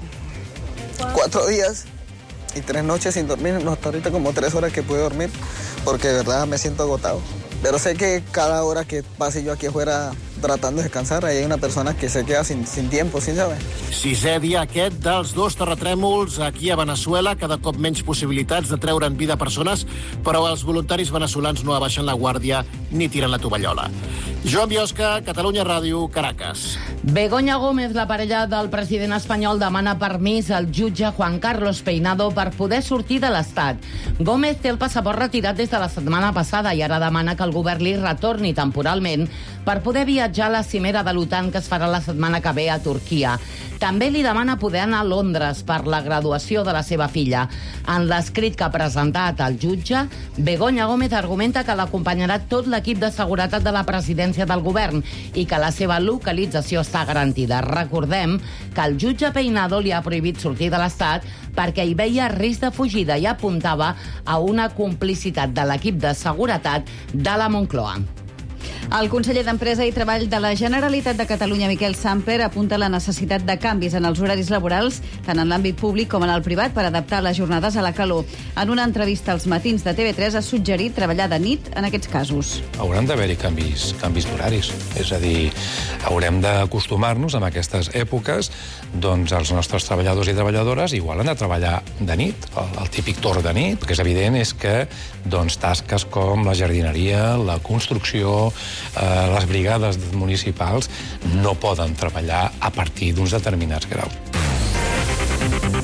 cuatro días y tres noches sin dormir, no, hasta ahorita como tres horas que pude dormir, porque de verdad me siento agotado. Pero sé que cada hora que pase yo aquí afuera tratando de descansar, ahí hay una persona que se queda sin, sin tiempo, ¿sí sabe? Sisè dia aquest dels dos terratrèmols aquí a Veneçuela, cada cop menys possibilitats de treure en vida persones, però els voluntaris veneçolans no abaixen la guàrdia ni tiren la tovallola. Joan Biosca, Catalunya Ràdio, Caracas. Begoña Gómez, la parella del president espanyol, demana permís al jutge Juan Carlos Peinado per poder sortir de l'Estat. Gómez té el passaport retirat des de la setmana passada i ara demana que el govern li retorni temporalment per poder viatjar a la cimera de l'OTAN que es farà la setmana que ve a Turquia. També li demana poder anar a Londres per la graduació de la seva filla. En l'escrit que ha presentat el jutge, Begoña Gómez argumenta que l'acompanyarà tot l'equip de seguretat de la presidència del govern i que la seva localització està garantida. Recordem que el jutge Peinado li ha prohibit sortir de l'Estat perquè hi veia risc de fugida i apuntava a una complicitat de l'equip de seguretat de la Moncloa. El conseller d'Empresa i Treball de la Generalitat de Catalunya, Miquel Samper, apunta la necessitat de canvis en els horaris laborals, tant en l'àmbit públic com en el privat, per adaptar les jornades a la calor. En una entrevista als matins de T V tres ha suggerit treballar de nit en aquests casos. Hauran d'haver-hi canvis, canvis d'horaris. És a dir, haurem d'acostumar-nos en aquestes èpoques, doncs els nostres treballadors i treballadores igual han de treballar de nit, el, el típic torn de nit. El que és evident és que doncs, tasques com la jardineria, la construcció, eh, les brigades municipals no poden treballar a partir d'uns determinats graus.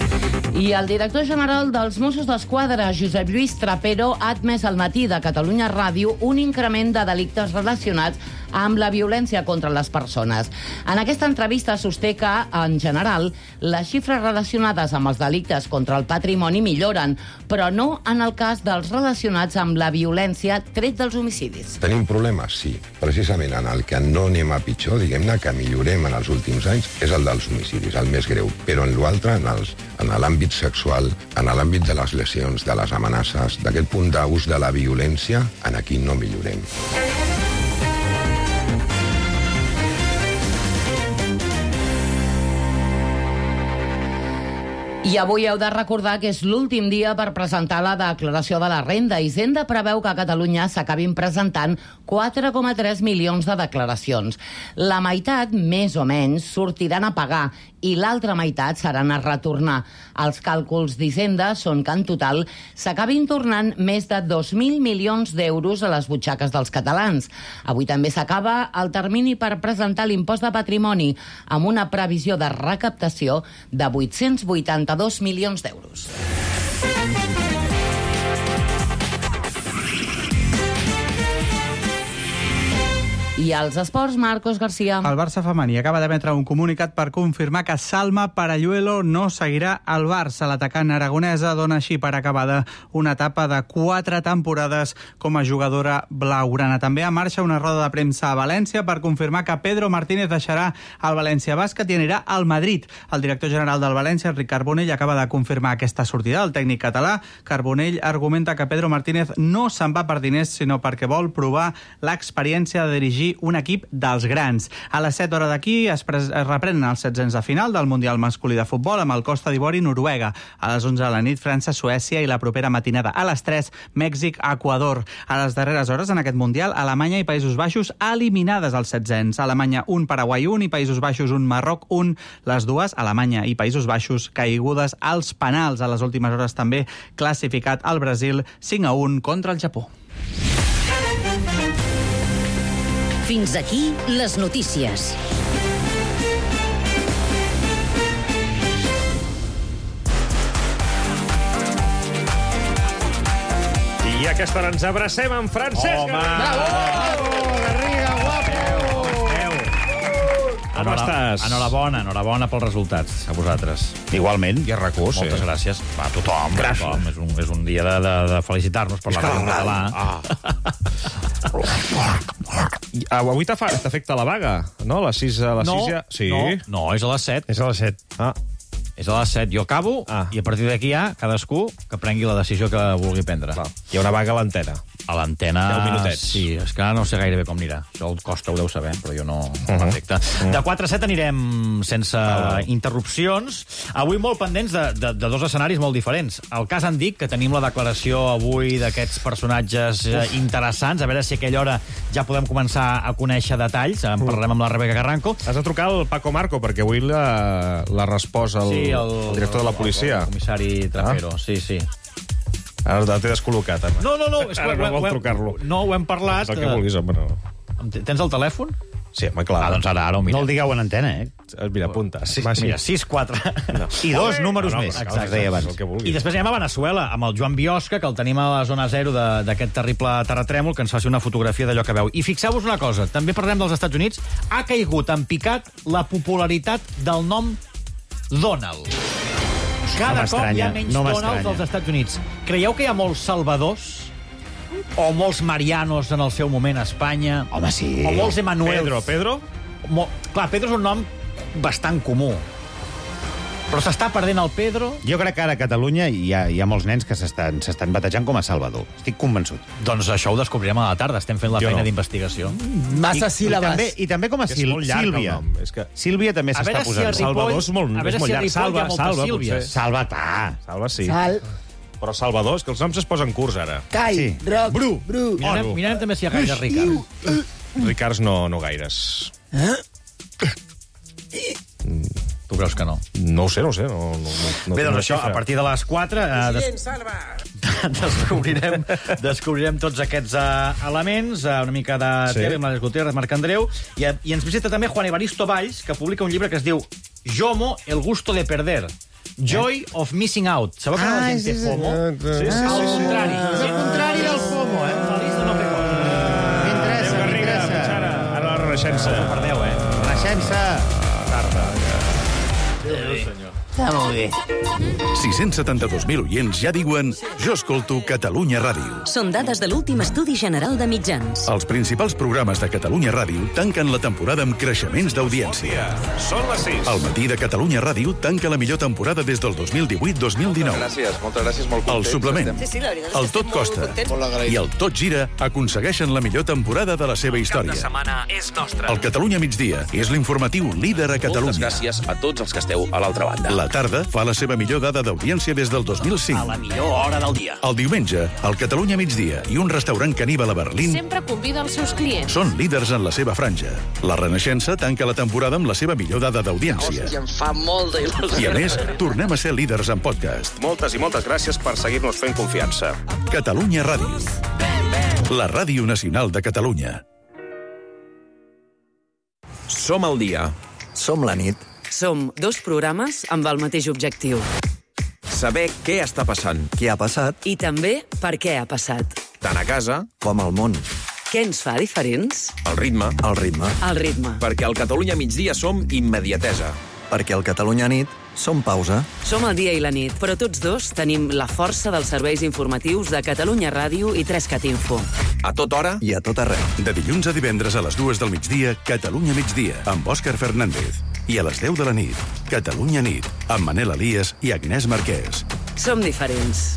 I el director general dels Mossos d'Esquadra, Josep Lluís Trapero, ha admès al matí de Catalunya Ràdio un increment de delictes relacionats amb la violència contra les persones. En aquesta entrevista sosté que, en general, les xifres relacionades amb els delictes contra el patrimoni milloren, però no en el cas dels relacionats amb la violència tret dels homicidis. Tenim problemes, sí. Precisament en el que no anem a pitjor, diguem-ne, que millorem en els últims anys, és el dels homicidis, el més greu. Però en l'altre, en, els, en l'àmbit sexual, en l'àmbit de les lesions, de les amenaces, d'aquest punt d'ús de la violència, en aquí no millorem. I avui heu de recordar que és l'últim dia per presentar la declaració de la renda. Hisenda preveu que a Catalunya s'acabin presentant quatre coma tres milions de declaracions. La meitat, més o menys, sortiran a pagar i l'altra meitat seran a retornar. Els càlculs d'Hisenda són que en total s'acabin tornant més de dos mil milions d'euros a les butxaques dels catalans. Avui també s'acaba el termini per presentar l'impost de patrimoni amb una previsió de recaptació de vuit-cents vuitanta-dos milions d'euros. I als esports, Marcos García. El Barça femení acaba d'emetre un comunicat per confirmar que Salma Paralluelo no seguirà al Barça. L'atacant aragonesa dona així per acabada una etapa de quatre temporades com a jugadora blaugrana. També en marxa una roda de premsa a València per confirmar que Pedro Martínez deixarà el València Bàsquet i anirà al Madrid. El director general del València, Enric Carbonell, acaba de confirmar aquesta sortida. El tècnic català, Carbonell, argumenta que Pedro Martínez no se'n va per diners, sinó perquè vol provar l'experiència de dirigir un equip dels grans. A les set hores d'aquí es, es reprenen els setzents de final del Mundial masculí de futbol amb el Costa d'Ivori i Noruega. A les onze de la nit, França, Suècia i la propera matinada. A les tres, Mèxic, Equador. A les darreres hores, en aquest Mundial, Alemanya i Països Baixos eliminades als setzents. Alemanya un, Paraguai un i Països Baixos un, Marroc un. Les dues, Alemanya i Països Baixos, caigudes als penals. A les últimes hores també classificat el Brasil cinc a un contra el Japó. Fins aquí les notícies. I a aquesta hora ens abracem amb Francesc. Home! Bravo! Garriga, guapo! Com Enhora, estàs? Enhorabona, enhorabona pels resultats, a vosaltres. Igualment. I a RAC1, sí. Moltes gràcies. Va, a tothom. Gràcies. Tothom. És, un, és un dia de, de, de felicitar-nos per la ràdio en català. Ah. Avui t'afecta la vaga, no? A les sis, a les no, sis ja... Sí. no, no, és a les set. És a les set. Ah. És a les set. Jo acabo ah. i a partir d'aquí ja cadascú que prengui la decisió que vulgui prendre. Clar. Hi ha una vaga a l'antena. A l'antena... deu minutets. Sí, és que ara no sé gairebé com anirà. Això el Costa ho deu saber, però jo no... Uh-huh. Perfecte. Uh-huh. De quatre a set anirem sense uh-huh. interrupcions. Avui molt pendents de, de, de dos escenaris molt diferents. El cas en dic, que tenim la declaració avui d'aquests personatges Uf. interessants. A veure si a aquella hora ja podem començar a conèixer detalls. En parlarem amb la Rebeca Carranco. Has de trucar al Paco Marco, perquè avui la, la respost al, sí, el, el director de la policia. El, el comissari Trapero, ah? sí, sí. Ara t'he descol·locat. Home. No, no, no. És que Ara ho, no vol ho, trucar-lo. No, ho hem parlat. És el que vulguis, home. No. Tens el telèfon? Sí, home, clar. Ah, doncs ara, ara ho mirem. No el digueu en antena, eh? Mira, apunta. Sí, mira, sis quatre. No. I dos números no, no, més. Exacte. Deia abans. I després anem a Veneçuela, amb el Joan Biosca, que el tenim a la zona zero d'aquest terrible terratrèmol, que ens faci una fotografia d'allò que veu. I fixeu-vos una cosa, també parlem dels Estats Units, ha caigut en picat la popularitat del nom Donald. Cada no cop hi ha menys no Donalds als Estats Units. Creieu que hi ha molts Salvadors? O molts Marianos en el seu moment a Espanya? Home, sí. O molts Emanuels? Pedro, Pedro? Mo... Clar, Pedro és un nom bastant comú. Però s'està perdent el Pedro? Jo crec que ara a Catalunya hi ha, hi ha molts nens que s'estan s'estan batejant com a Salvador. Estic convençut. Doncs això ho descobrirem a la tarda. Estem fent la jo feina no. d'investigació. Massa síl·labes. I, també, I també com a Sil Sílvia. És que... Sílvia també s'està si posant. Ripoll, Salvador és molt, a veure és molt si a llarg. Ripoll Salva, hi ha moltes salva, Sílvies. potser. Salva, clar. Salva, sí. Sal. Però Salvador, és que els noms es posen curts, ara. Cai, Sí. Roc, Bru. Bru. Mirarem, mirarem també si hi ha gaire Ricard. Ricards no, no gaires. Eh? Tu creus que no? No ho sé, no ho sé. No, no, no, Bé, doncs no això, a partir de les quatre... Eh, des... Salva! descobrirem, descobrirem tots aquests uh, elements, uh, una mica de Sí. T V, amb l'Àlex Gutiérrez, Marc Andreu, i, i ens visita també Juan Evaristo Valls, que publica un llibre que es diu Jomo, el gusto de perder. Joy of missing out. Sabeu que la gent té FOMO? Sí, sí, sí. Al contrari. És el contrari del FOMO, eh? Feliç de no fer coses. M'interessa, m'interessa. Ara la renaixença. No perdeu, eh? Renaixença. Tarda. Déu-n'hi-do, senyor. Està molt bé. sis-cents setanta-dos mil oients ja diuen jo escolto Catalunya Ràdio. Són dades de l'últim estudi general de mitjans. Els principals programes de Catalunya Ràdio tanquen la temporada amb creixements d'audiència. Són les sis. El matí de Catalunya Ràdio tanca la millor temporada des del dos mil divuit dos mil dinou. Gràcies, moltes gràcies, molt El contents. suplement, Estem- Sí, sí, la veritat és el que tot estem costa molt contents. Molt i el tot gira aconsegueixen la millor temporada de la seva història. setmana és nostre. El Catalunya migdia és l'informatiu líder a Catalunya. Moltes gràcies a tots els que esteu a l'altra banda. La tarda fa la seva millor dada d'audiència des del dos mil cinc. A la millor hora del dia. El diumenge, el Catalunya migdia i un restaurant caníbal a Berlín Sempre convida els seus clients. són líders en la seva franja. La Renaixença tanca la temporada amb la seva millor dada d'audiència. em fa molta il·lusió. I a més, tornem a ser líders en podcast. Moltes i moltes gràcies per seguir-nos fent confiança. Catalunya Ràdio. La Ràdio Nacional de Catalunya. Som al dia. Som la nit. Som dos programes amb el mateix objectiu. Saber què està passant. Què ha passat? I també per què ha passat. Tant a casa... Com al món. Què ens fa diferents? El ritme. El ritme. El ritme. Perquè al Catalunya migdia som immediatesa. Perquè al Catalunya nit som pausa. Som el dia i la nit, però tots dos tenim la força dels serveis informatius de Catalunya Ràdio i tres cat info. A tota hora i a tot arreu. De dilluns a divendres a les dues del migdia, Catalunya migdia, amb Òscar Fernández. I a les deu de la nit, Catalunya nit, amb Manel Elias i Agnès Marquès. Som diferents.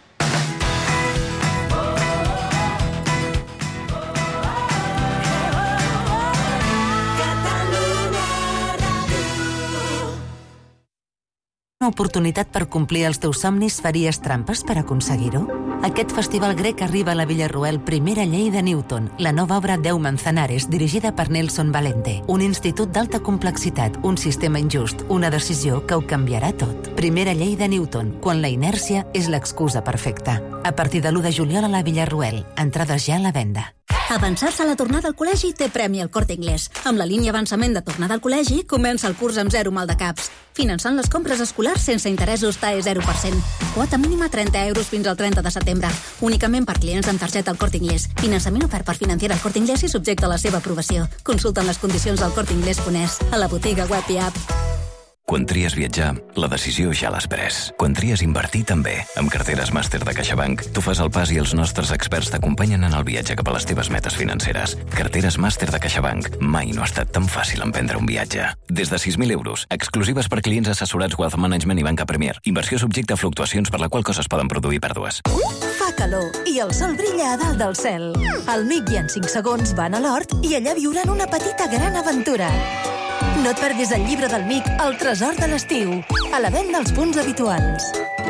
Una oportunitat per complir els teus somnis, faries trampes per aconseguir-ho? Aquest festival grec arriba a la Villarroel Primera Llei de Newton, la nova obra Deu Manzanares, dirigida per Nelson Valente. Un institut d'alta complexitat, un sistema injust, una decisió que ho canviarà tot. Primera Llei de Newton, quan la inèrcia és l'excusa perfecta. A partir de l'u de juliol a la Villarroel, entrades ja a la venda. Avançar-se a la tornada al col·legi té premi al Corte Inglés. Amb la línia avançament de tornada al col·legi, comença el curs amb zero maldecaps. Finançant les compres escolars sense interessos T A E zero per cent. Quota mínima trenta euros fins al trenta de setembre. Únicament per clients amb targeta al Corte Inglés. Finançament ofert per Financiera al Corte Inglés i subjecte a la seva aprovació. Consulta les condicions al corte inglés punt es, a la botiga web i app. Quan tries viatjar, la decisió ja l'has pres. Quan tries invertir, també. Amb carteres màster de CaixaBank, tu fas el pas i els nostres experts t'acompanyen en el viatge cap a les teves metes financeres. Carteres màster de CaixaBank. Mai no ha estat tan fàcil emprendre un viatge. Des de sis mil euros, exclusives per clients assessorats Wealth Management i Banca Premier. Inversió subjecte a fluctuacions per la qual coses poden produir pèrdues. Fa calor i el sol brilla a dalt del cel. El Mic i en cinc segons van a l'hort i allà viuran una petita gran aventura. No et perdis el llibre del Mic, El tresor de l'estiu, a la venda als punts habituals.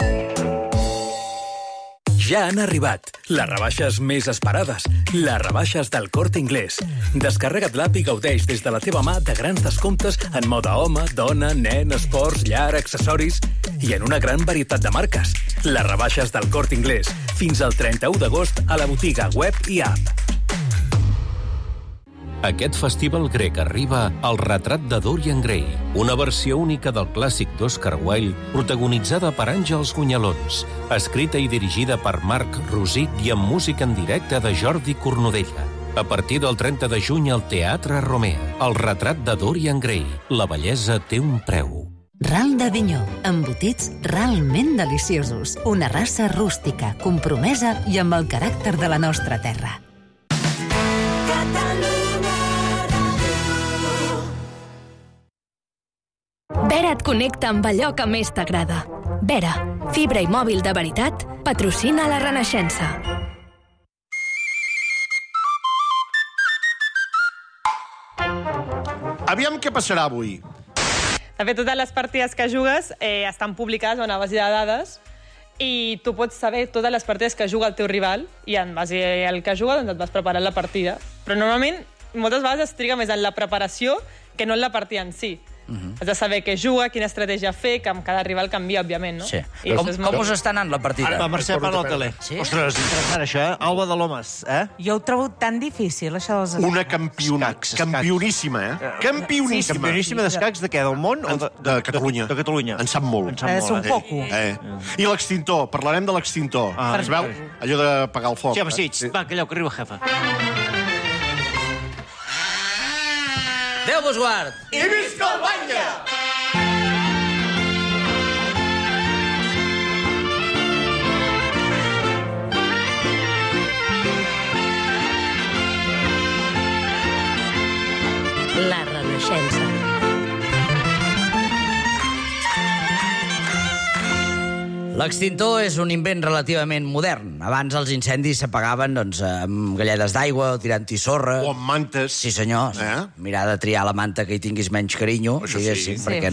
Ja han arribat les rebaixes més esperades, les rebaixes del Corte Inglés. Descarrega't l'app i gaudeix des de la teva mà de grans descomptes en moda home, dona, nen, esports, llar, accessoris i en una gran varietat de marques. Les rebaixes del Corte Inglés, fins al trenta-u d'agost a la botiga web i app. Aquest festival grec arriba al retrat de Dorian Gray, una versió única del clàssic d'Oscar Wilde, protagonitzada per Àngels Gunyalons, escrita i dirigida per Marc Rosic i amb música en directe de Jordi Cornudella. A partir del trenta de juny al Teatre Romea, el retrat de Dorian Gray, la bellesa té un preu. Ral d'Avinyó, embotits realment deliciosos. Una raça rústica, compromesa i amb el caràcter de la nostra terra. Vera et connecta amb allò que més t'agrada. Vera, fibra i mòbil de veritat, patrocina la Renaixença. Aviam què passarà avui. De fet, totes les partides que jugues eh, estan publicades a una base de dades i tu pots saber totes les partides que juga el teu rival i en base al que juga doncs et vas preparar la partida. Però normalment, moltes vegades es triga més en la preparació que no en la partida en si. Uh-huh. Has de saber què juga, quina estratègia fer, que amb cada rival canvia, òbviament, no? Sí. I Com, és com molt... us està anant la partida? Ara, Mercè parla a la tele. Sí? Ostres, interessant això, eh? Alba de Lomas, eh? Jo ho trobo tan difícil, això dels escacs. Una campiona, campioníssima, eh? Campioníssima. Sí, campioníssima d'escacs de què? Del món? O de, de Catalunya. De, de Catalunya. En sap molt. En sap molt, és un eh? coco. Eh. I l'extintor, parlarem de l'extintor. Ah, es veu? Allò de pagar el foc. Sí, home, sí, va, calleu, que arriba jefa. Déu vos guard! I visca el Batlle! La Renaixença. L'extintor és un invent relativament modern. Abans els incendis s'apagaven doncs, amb galledes d'aigua o tirant-hi sorra. O amb mantes. Sí, senyor. Eh? Mirar de triar la manta que hi tinguis menys carinyo, diguéssim, sí. perquè